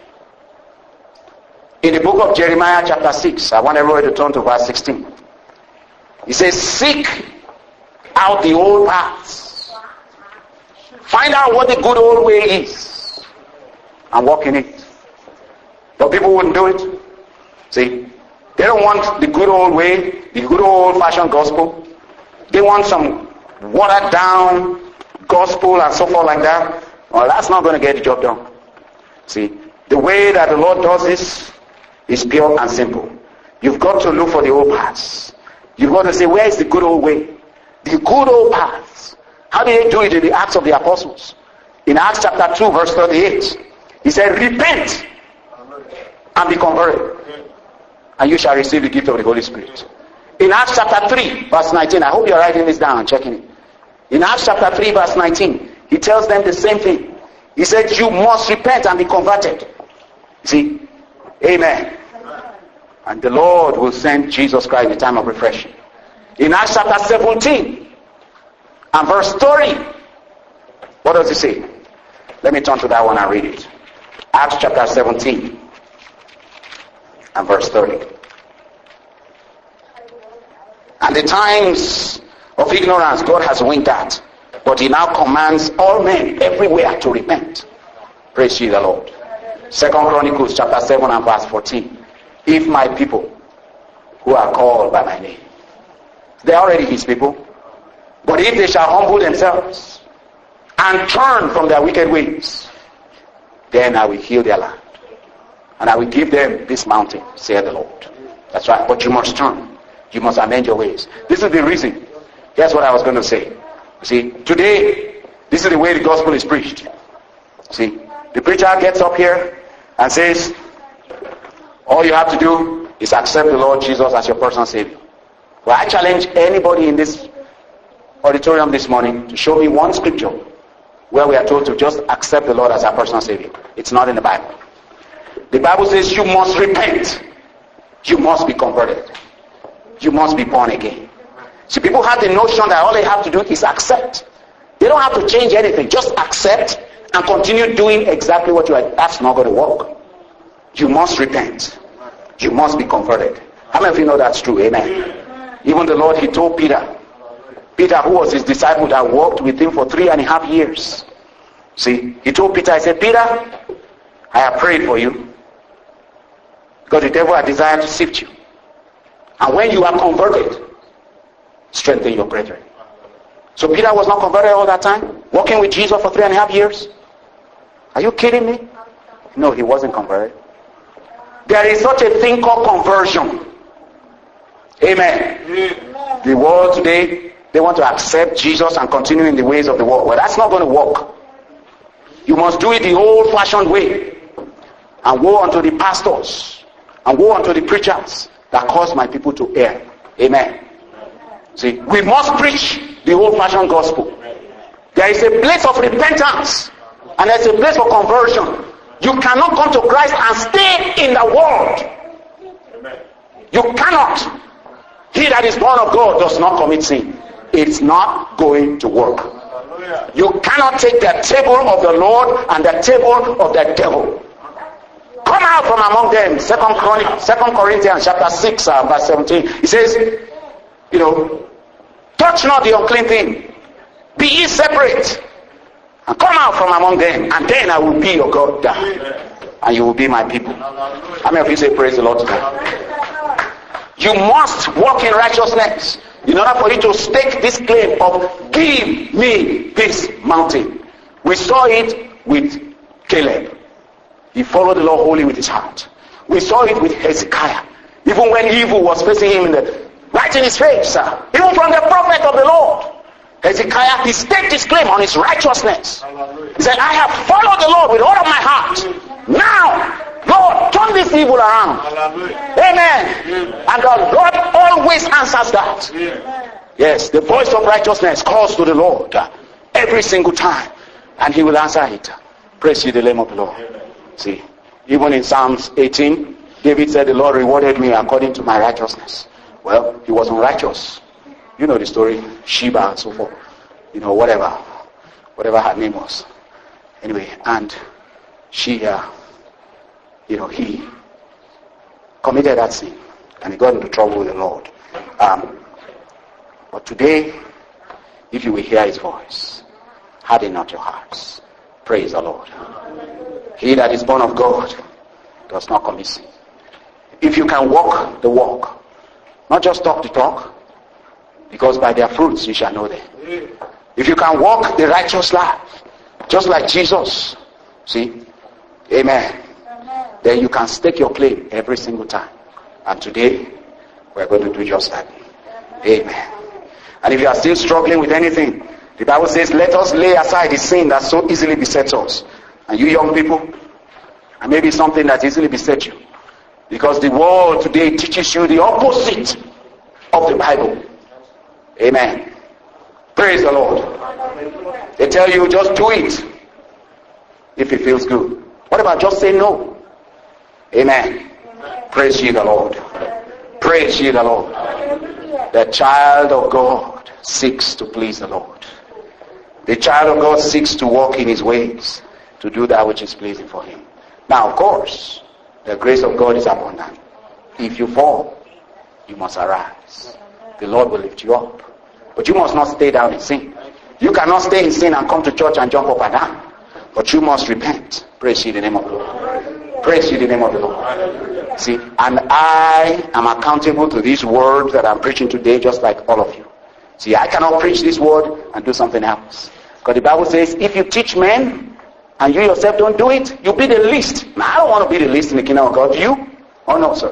in the book of Jeremiah chapter 6, I want everybody to turn to verse 16. It says, seek out the old paths. Find out what the good old way is and walk in it. But people wouldn't do it. See, they don't want the good old way, the good old fashioned gospel. They want some watered down gospel and so forth like that. Well, that's not going to get the job done. See, the way that the Lord does this is pure and simple. You've got to look for the old paths. You've got to say, where is the good old way? The good old paths. How did they do it in the Acts of the Apostles? In Acts chapter 2 verse 38, he said, repent and be converted, and you shall receive the gift of the Holy Spirit. In Acts chapter 3 verse 19, I hope you're writing this down and checking it. In Acts chapter 3 verse 19, he tells them the same thing. He said, you must repent and be converted. See? Amen. And the Lord will send Jesus Christ in the time of refreshing. In Acts chapter 17 and verse 30, what does it say? Let me turn to that one and read it. Acts chapter 17 and verse 30. And the times of ignorance God has winked at, but he now commands all men everywhere to repent. Praise ye the Lord. 2 Chronicles chapter 7 and verse 14. If my people who are called by my name, they are already his people, but if they shall humble themselves and turn from their wicked ways, then I will heal their land, and I will give them this mountain, saith the Lord. That's right, but you must turn. You must amend your ways. This is the reason. Here's what I was going to say. See, today, this is the way the gospel is preached. See, the preacher gets up here and says, all you have to do is accept the Lord Jesus as your personal Savior. Well, I challenge anybody in this auditorium this morning to show me one scripture where we are told to just accept the Lord as our personal Savior. It's not in the Bible. The Bible says you must repent. You must be converted. You must be born again. See, people have the notion that all they have to do is accept. They don't have to change anything. Just accept and continue doing exactly what you are. That's not going to work. You must repent. You must be converted. How many of you know that's true? Amen. Even the Lord, he told Peter, who was his disciple that walked with him for 3.5 years. See, he told Peter, I said, Peter, I have prayed for you because the devil had desired to sift you. And when you are converted, strengthen your brethren. So Peter was not converted all that time, walking with Jesus for 3.5 years. Are you kidding me? No, he wasn't converted. There is such a thing called conversion. Amen. The world today, they want to accept Jesus and continue in the ways of the world. Well, that's not going to work. You must do it the old-fashioned way. And woe unto the pastors, and woe unto the preachers that cause my people to err. Amen. See, we must preach the old-fashioned gospel. There is a place of repentance, and there is a place for conversion. You cannot come to Christ and stay in the world. You cannot. He that is born of God does not commit sin. It's not going to work. You cannot take the table of the Lord and the table of the devil. Come out from among them. 2 Corinthians chapter 6 verse 17. It says, touch not the unclean thing. Be ye separate. And come out from among them, and then I will be your God, and you will be my people. How many of you say praise the Lord today? You must walk in righteousness in order for you to stake this claim of give me this mountain. We saw it with Caleb. He followed the Lord wholly with his heart. We saw it with Hezekiah. Even when evil was facing him right in his face, even from the prophet of the Lord, Hezekiah, he staked his claim on his righteousness. He said, I have followed the Lord with all of my heart. Now, Lord, turn this evil around. Amen. And the Lord always answers that. Yes, the voice of righteousness calls to the Lord every single time, and he will answer it. Praise ye the name of the Lord. See, even in Psalms 18, David said, the Lord rewarded me according to my righteousness. Well, he was unrighteous. You know the story, Sheba and so forth. Whatever her name was. Anyway, and he committed that sin and he got into trouble with the Lord. But today, if you will hear his voice, harden not your hearts. Praise the Lord. He that is born of God does not commit sin. If you can walk the walk, not just talk the talk, because by their fruits you shall know them. If you can walk the righteous life, just like Jesus, see, amen, then you can stake your claim every single time. And today, we're going to do just that. Amen. And if you are still struggling with anything, the Bible says, let us lay aside the sin that so easily besets us. And you young people, and maybe something that easily besets you. Because the world today teaches you the opposite of the Bible. Amen. Praise the Lord. They tell you just do it if it feels good. What about just say no? Amen. Praise ye the Lord. Praise ye the Lord. The child of God seeks to please the Lord. The child of God seeks to walk in his ways, to do that which is pleasing for him. Now, of course, the grace of God is abundant. If you fall, you must arise. The Lord will lift you up. But you must not stay down in sin. You cannot stay in sin and come to church and jump up and down. But you must repent. Praise ye the name of the Lord. Praise ye the name of the Lord. See, and I am accountable to these words that I'm preaching today, just like all of you. See, I cannot preach this word and do something else. Because the Bible says, if you teach men and you yourself don't do it, you'll be the least. Now, I don't want to be the least in the kingdom of God. You? Oh no, sir.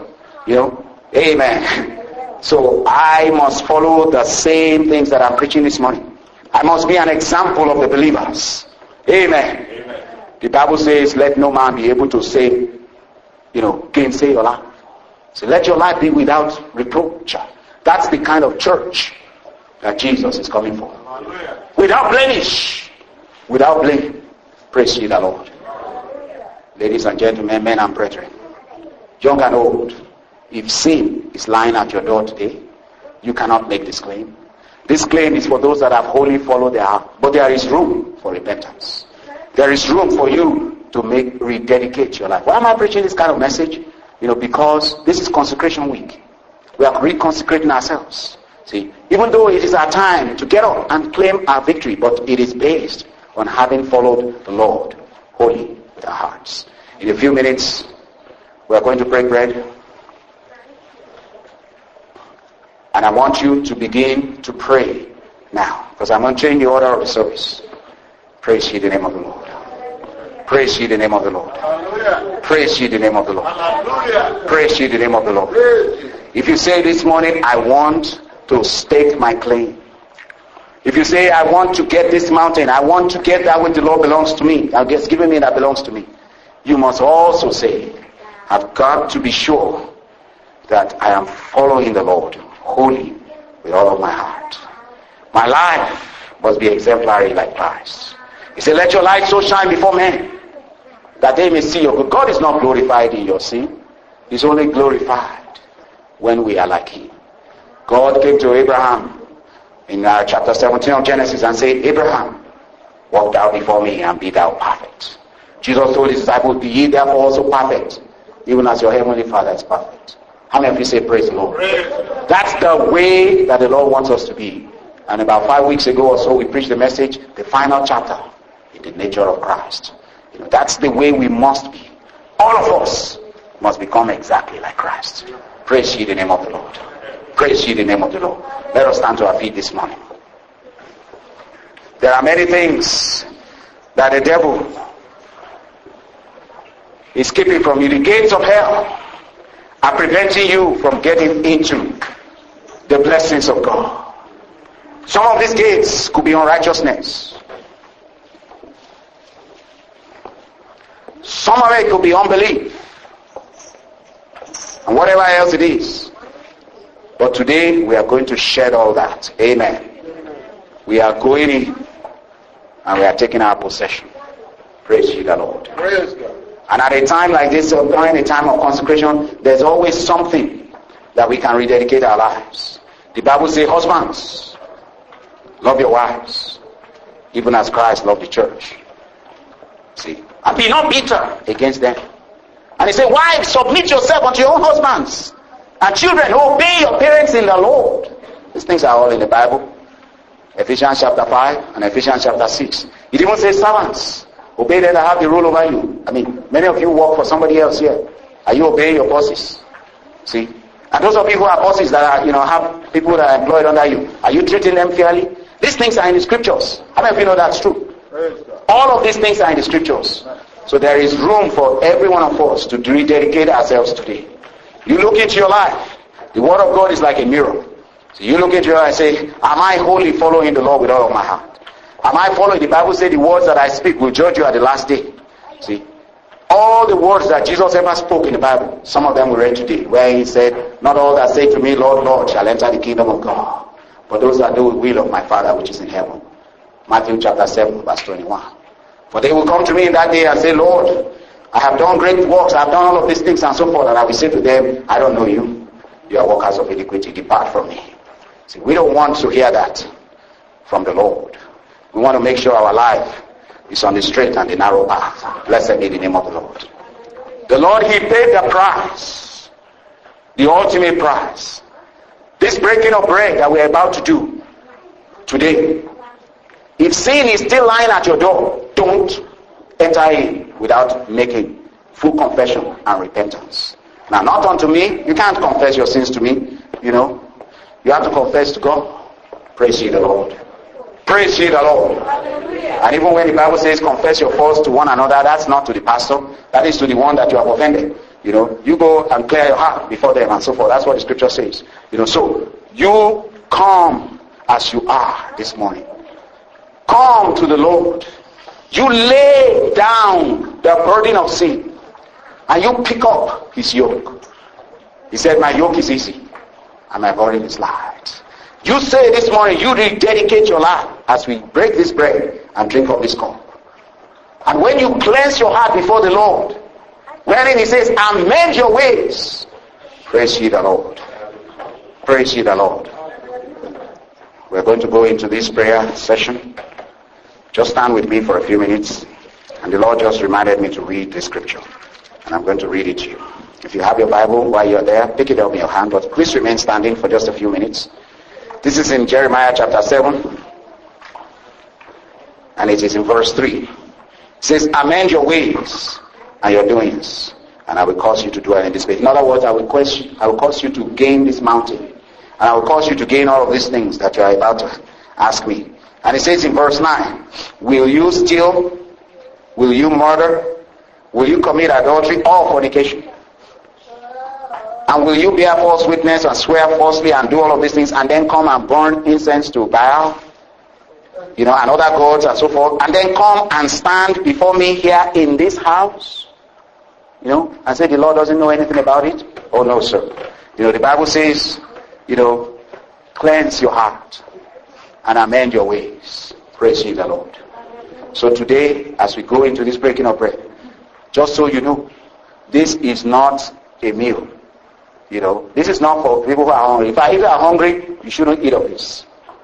Amen. So I must follow the same things that I'm preaching this morning. I must be an example of the believers. Amen. Amen. The Bible says, let no man be able to say, gainsay your life. So let your life be without reproach. That's the kind of church that Jesus is coming for. Without blemish. Without blame. Praise ye the Lord. Ladies and gentlemen, men and brethren, young and old, if sin is lying at your door today, you cannot make this claim. This claim is for those that have wholly followed their heart. But there is room for repentance. There is room for you to rededicate your life. Why am I preaching this kind of message? Because this is consecration week. We are reconsecrating ourselves. See, even though it is our time to get up and claim our victory, but it is based on having followed the Lord wholly with our hearts. In a few minutes, we are going to break bread. And I want you to begin to pray now, because I'm going to change the order of the service. Praise ye the name of the Lord. Praise ye the name of the Lord. Hallelujah. Praise ye the name of the Lord. Hallelujah. Praise ye the name of the Lord. If you say this morning, I want to stake my claim. If you say, I want to get this mountain, I want to get that which the Lord belongs to me, has given me that belongs to me, you must also say, I've got to be sure that I am following the Lord wholly with all of my heart. My life must be exemplary like Christ. He said, let your light so shine before men that they may see your good. God is not glorified in your sin. He's only glorified when we are like him. God came to Abraham in chapter 17 of Genesis and said, Abraham, walk thou before me and be thou perfect. Jesus told his disciples, be ye therefore also perfect, even as your heavenly Father is perfect. How many of you say praise the Lord? That's the way that the Lord wants us to be. And about 5 weeks ago or so, we preached the message, the final chapter in the nature of Christ. That's the way we must be. All of us must become exactly like Christ. Praise ye the name of the Lord. Praise ye the name of the Lord. Let us stand to our feet this morning. There are many things that the devil is keeping from you. The gates of hell are preventing you from getting into the blessings of God. Some of these gates could be unrighteousness. Some of it could be unbelief. And whatever else it is. But today we are going to shed all that. Amen. We are going in and we are taking our possession. Praise ye the Lord. Praise God. And at a time like this, or during a time of consecration, there's always something that we can rededicate our lives. The Bible says, husbands, love your wives, even as Christ loved the church. See? And be not bitter against them. And he said, wives, submit yourself unto your own husbands. And children, obey your parents in the Lord. These things are all in the Bible. Ephesians chapter 5 and Ephesians chapter 6. It even says servants. Obey them that have the rule over you. I mean, many of you work for somebody else here. Are you obeying your bosses? See? And those of you who are bosses that are, have people that are employed under you, are you treating them fairly? These things are in the scriptures. How many of you know that's true? All of these things are in the scriptures. So there is room for every one of us to rededicate ourselves today. You look into your life. The word of God is like a mirror. So you look into your life and say, am I wholly following the Lord with all of my heart? Am I following? The Bible says the words that I speak will judge you at the last day. See? All the words that Jesus ever spoke in the Bible, some of them we read today, where he said, not all that say to me, Lord, Lord, shall enter the kingdom of God, but those that do the will of my Father which is in heaven. Matthew chapter 7, verse 21. For they will come to me in that day and say, Lord, I have done great works, I have done all of these things and so forth, and I will say to them, I don't know you. You are workers of iniquity, depart from me. See, we don't want to hear that from the Lord. We want to make sure our life is on the straight and the narrow path. Blessed be the name of the Lord. The Lord, he paid the price, the ultimate price. This breaking of bread that we're about to do today, if sin is still lying at your door, don't enter in without making full confession and repentance. Now, not unto me. You can't confess your sins to me. You have to confess to God. Praise ye the Lord. Praise ye the Lord. Hallelujah. And even when the Bible says confess your faults to one another, that's not to the pastor. That is to the one that you have offended. You go and clear your heart before them and so forth. That's what the scripture says. So you come as you are this morning. Come to the Lord. You lay down the burden of sin and you pick up his yoke. He said, my yoke is easy and my burden is light. You say this morning, you rededicate your life as we break this bread and drink of this cup. And when you cleanse your heart before the Lord, wherein he says, amend your ways, praise ye the Lord. Praise ye the Lord. We're going to go into this prayer session. Just stand with me for a few minutes. And the Lord just reminded me to read the scripture. And I'm going to read it to you. If you have your Bible while you're there, pick it up in your hand. But please remain standing for just a few minutes. This is in Jeremiah chapter 7. And it is in verse 3. It says, amend your ways and your doings, and I will cause you to dwell in this place. In other words, I will cause you to gain this mountain. And I will cause you to gain all of these things that you are about to ask me. And it says in verse 9, will you steal? Will you murder? Will you commit adultery or fornication? And will you bear false witness and swear falsely and do all of these things and then come and burn incense to Baal? And other gods and so forth. And then come and stand before me here in this house? And say the Lord doesn't know anything about it? Oh no, sir. The Bible says, cleanse your heart and amend your ways. Praise ye the Lord. So today, as we go into this breaking of bread, just so you know, this is not a meal. This is not for people who are hungry. If you are hungry, you shouldn't eat of this.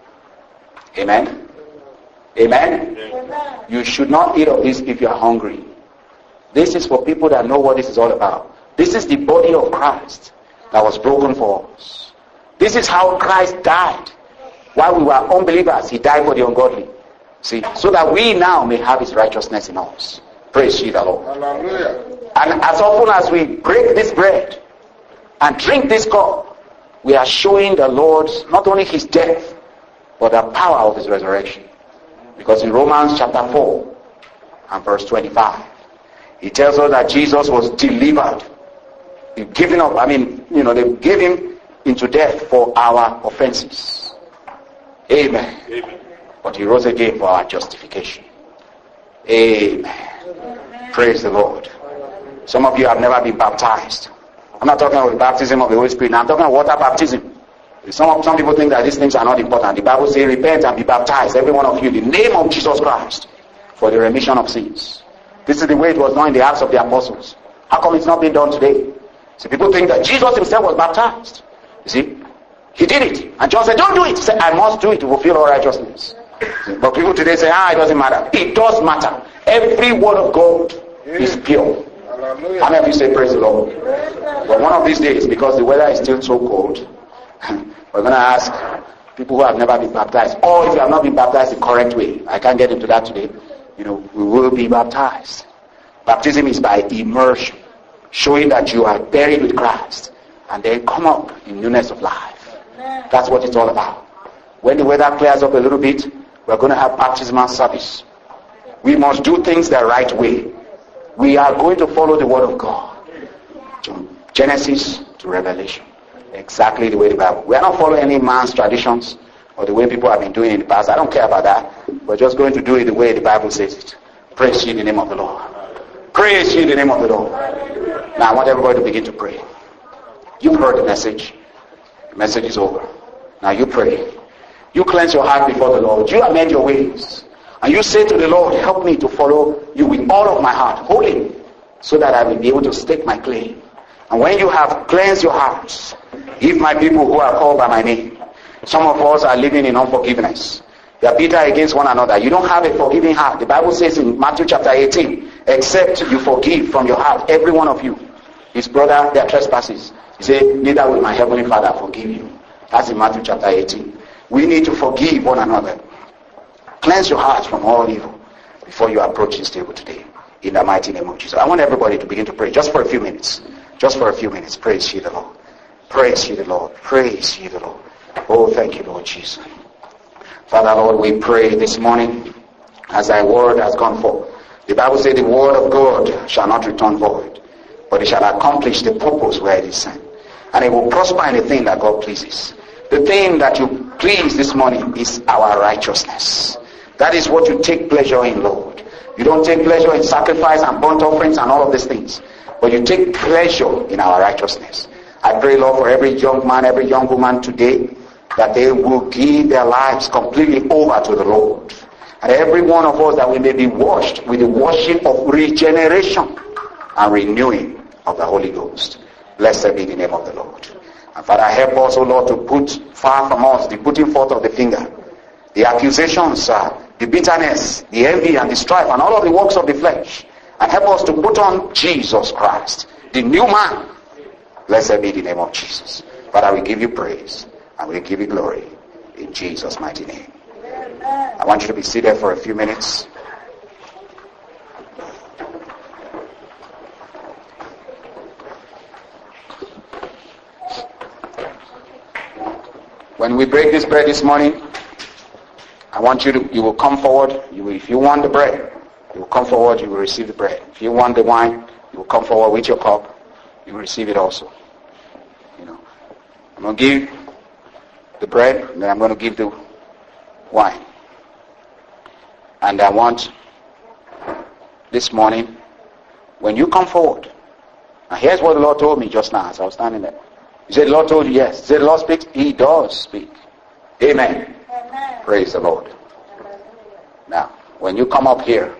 Amen? Amen? Amen? You should not eat of this if you are hungry. This is for people that know what this is all about. This is the body of Christ that was broken for us. This is how Christ died. While we were unbelievers, he died for the ungodly. See, so that we now may have his righteousness in us. Praise ye the Lord. Hallelujah. And as often as we break this bread and drink this cup, we are showing the Lord not only his death, but the power of his resurrection. Because in Romans chapter 4 and verse 25, he tells us that Jesus was delivered. They gave him into death for our offenses. Amen. Amen. But he rose again for our justification. Amen. Amen. Praise the Lord. Some of you have never been baptized. I'm not talking about the baptism of the Holy Spirit. Now I'm talking about water baptism. Some people think that these things are not important. The Bible says, repent and be baptized, every one of you, in the name of Jesus Christ, for the remission of sins. This is the way it was done in the Acts of the Apostles. How come it's not being done today? See, people think that Jesus himself was baptized. You see, he did it. And John said, don't do it. He said, I must do it to fulfill all righteousness. But people today say, it doesn't matter. It does matter. Every word of God is pure. How many of you say praise the Lord? But one of these days, because the weather is still so cold, we're going to ask people who have never been baptized, or if you have not been baptized the correct way, I can't get into that today, we will be baptized. Baptism is by immersion, showing that you are buried with Christ, and then come up in newness of life. That's what it's all about. When the weather clears up a little bit, we're going to have baptismal service. We must do things the right way. We are going to follow the Word of God, from Genesis to Revelation, exactly the way the Bible. We are not following any man's traditions or the way people have been doing it in the past. I don't care about that. We're just going to do it the way the Bible says it. Praise ye the name of the Lord. Praise ye the name of the Lord. Now I want everybody to begin to pray. You've heard the message. The message is over. Now you pray. You cleanse your heart before the Lord. You amend your ways. And you say to the Lord, help me to follow you with all of my heart, wholly, so that I will be able to stake my claim. And when you have cleansed your hearts, if my people who are called by my name, some of us are living in unforgiveness. They are bitter against one another. You don't have a forgiving heart. The Bible says in Matthew chapter 18, except you forgive from your heart, every one of you, his brother, their trespasses. He said, neither will my heavenly Father forgive you. That's in Matthew chapter 18. We need to forgive one another. Cleanse your hearts from all evil before you approach this table today. In the mighty name of Jesus. I want everybody to begin to pray just for a few minutes. Just for a few minutes. Praise ye the Lord. Praise ye the Lord. Praise ye the Lord. Oh, thank you, Lord Jesus. Father, Lord, we pray this morning as thy word has gone forth. The Bible says the word of God shall not return void, but it shall accomplish the purpose where it is sent. And it will prosper in the thing that God pleases. The thing that you please this morning is our righteousness. That is what you take pleasure in, Lord. You don't take pleasure in sacrifice and burnt offerings and all of these things, but you take pleasure in our righteousness. I pray, Lord, for every young man, every young woman today, that they will give their lives completely over to the Lord. And every one of us, that we may be washed with the washing of regeneration and renewing of the Holy Ghost. Blessed be the name of the Lord. And Father, help us, O Lord, to put far from us the putting forth of the finger, the accusations, the bitterness, the envy and the strife, and all of the works of the flesh. And help us to put on Jesus Christ, the new man. Blessed be the name of Jesus. Father, we give you praise and we give you glory in Jesus' mighty name. I want you to be seated for a few minutes. When we break this bread this morning, I want you will come forward. If you want the bread, you will come forward, you will receive the bread. If you want the wine, you will come forward with your cup, you will receive it also. I'm going to give the bread, and then I'm going to give the wine. And I want this morning, when you come forward, now here's what the Lord told me just now as I was standing there. He said, the Lord told you, yes. He said, the Lord speaks. He does speak. Amen. Amen. Praise the Lord. Now, when you come up here,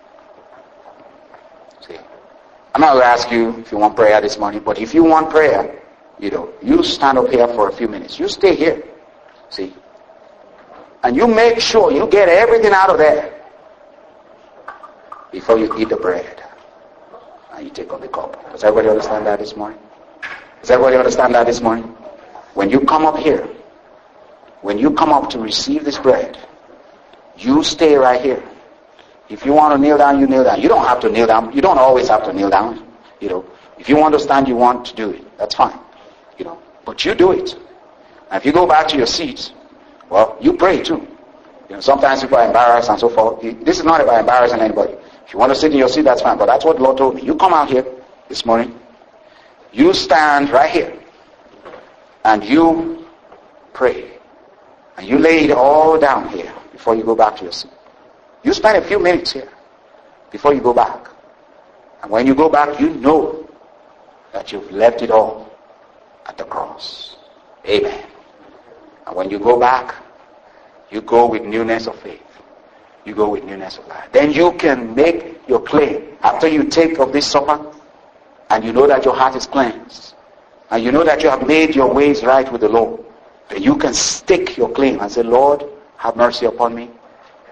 see, I'm not going to ask you if you want prayer this morning, but if you want prayer, you stand up here for a few minutes. You stay here. See? And you make sure you get everything out of there before you eat the bread. And you take up the cup. Does everybody understand that this morning? Does everybody understand that this morning? When you come up here, when you come up to receive this bread, you stay right here. If you want to kneel down, you kneel down. You don't have to kneel down. You don't always have to kneel down. If you want to stand, you want to do it. That's fine. But you do it. And if you go back to your seat, well, you pray too. Sometimes people are embarrassed and so forth. This is not about embarrassing anybody. If you want to sit in your seat, that's fine. But that's what the Lord told me. You come out here this morning. You stand right here. And you pray. And you lay it all down here before you go back to your seat. You spend a few minutes here before you go back. And when you go back, you know that you've left it all at the cross. Amen. And when you go back, you go with newness of faith. You go with newness of life. Then you can make your claim. After you take of this supper, and you know that your heart is cleansed, and you know that you have made your ways right with the Lord, then you can stake your claim and say, Lord, have mercy upon me.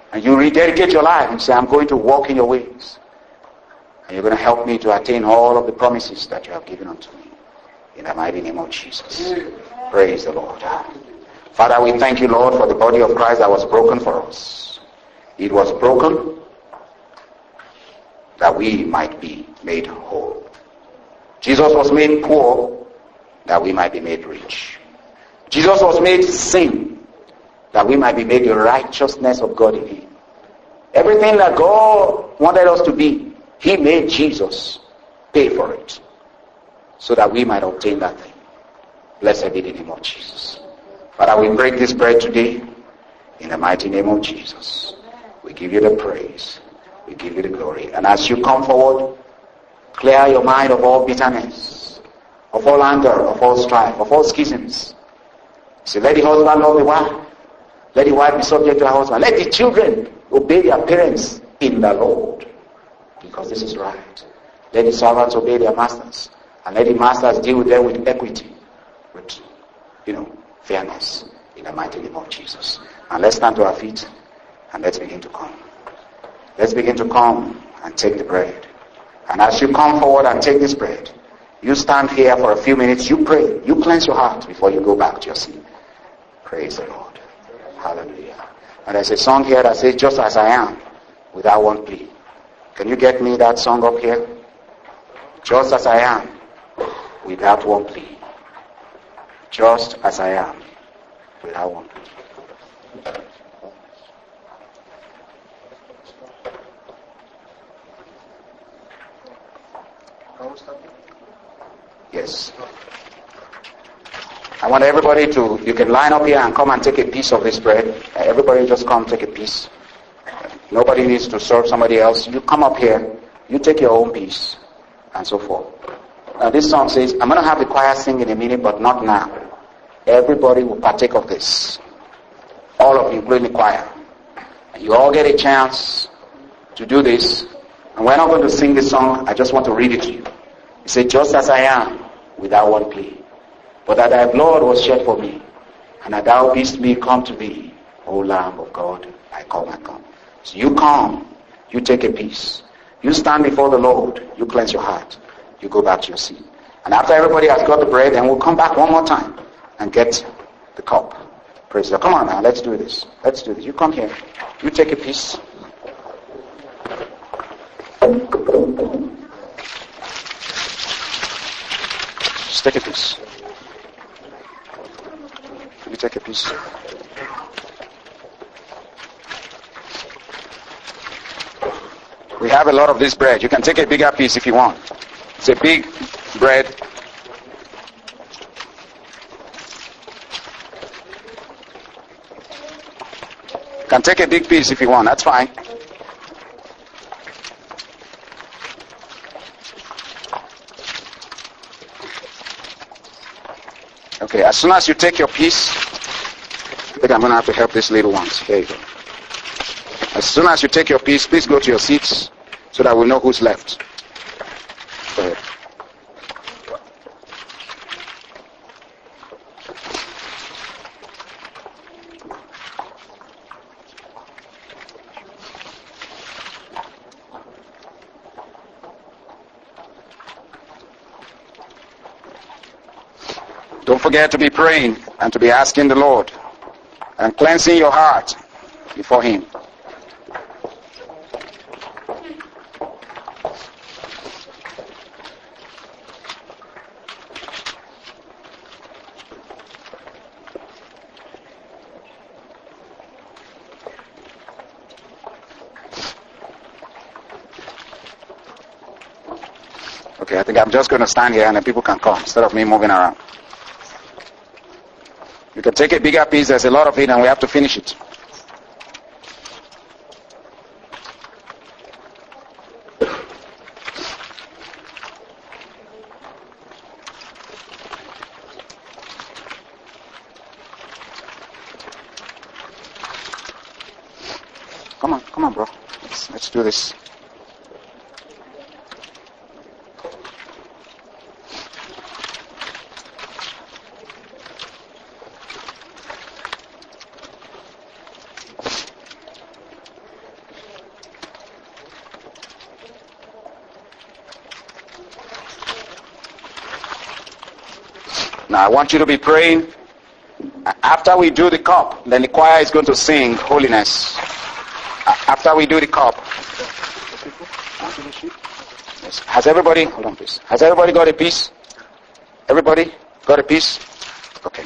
And you rededicate your life and say, I'm going to walk in your ways. And you're going to help me to attain all of the promises that you have given unto me. In the mighty name of Jesus. Praise the Lord. Father, we thank you, Lord, for the body of Christ that was broken for us. It was broken that we might be made whole. Jesus was made poor that we might be made rich. Jesus was made sin that we might be made the righteousness of God in him. Everything that God wanted us to be, he made Jesus pay for it so that we might obtain that thing. Blessed be the name of Jesus. Father, we break this bread today in the mighty name of Jesus. We give you the praise. We give you the glory. And as you come forward, clear your mind of all bitterness, of all anger, of all strife, of all schisms. Say, let the husband love the wife. Let the wife be subject to her husband. Let the children obey their parents in the Lord. Because this is right. Let the servants obey their masters. And let the masters deal with them with equity. With, fairness. In the mighty name of Jesus. And let's stand to our feet. And let's begin to come. Let's begin to come and take the bread. And as you come forward and take this bread, you stand here for a few minutes. You pray. You cleanse your heart before you go back to your seat. Praise the Lord. Hallelujah. And there's a song here that says, just as I am, without one plea. Can you get me that song up here? Just as I am, without one plea. Just as I am, without one plea. Yes. I want everybody to, you can line up here and come and take a piece of this bread. Everybody just come take a piece. Nobody needs to serve somebody else. You come up here, you take your own piece, and so forth. Now this song says, I'm going to have the choir sing in a minute, but not now. Everybody will partake of this. All of you, including the choir. And you all get a chance to do this. And we're not going to sing this song, I just want to read it to you. It says, just as I am, without one plea. But that thy blood was shed for me, and that thou bidst me come to thee, O Lamb of God, I come, I come. So you come, you take a piece. You stand before the Lord, you cleanse your heart, you go back to your seat. And after everybody has got the bread, then we'll come back one more time and get the cup. Praise God. Come on now, let's do this. Let's do this. You come here, you take a piece. Just take a piece. You take a piece. We have a lot of this bread. You can take a bigger piece if you want. It's a big bread. You can take a big piece if you want. That's fine. Okay, as soon as you take your piece, I think I'm going to have to help these little ones. Here you go. As soon as you take your piece, please go to your seats so that we'll know who's left. Go ahead. Don't forget to be praying and to be asking the Lord and cleansing your heart before Him. Okay, I think I'm just going to stand here and then people can come instead of me moving around. You can take a bigger piece. There's a lot of it and we have to finish it. Come on, bro. Let's do this. Now I want you to be praying. After we do the cup, then the choir is going to sing holiness. After we do the cup. Yes. Has everybody, hold on please. Has everybody got a piece? Everybody got a piece? Okay.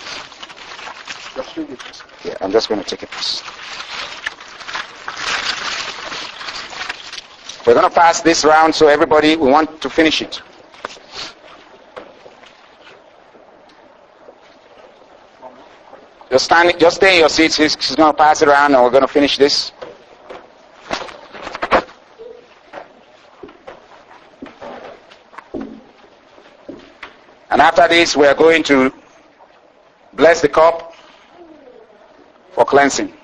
Yeah, I'm just going to take a piece. We're going to pass this round, so everybody, we want to finish it. Just stay in your seats. She's going to pass it around and we're going to finish this. And after this, we are going to bless the cup for cleansing.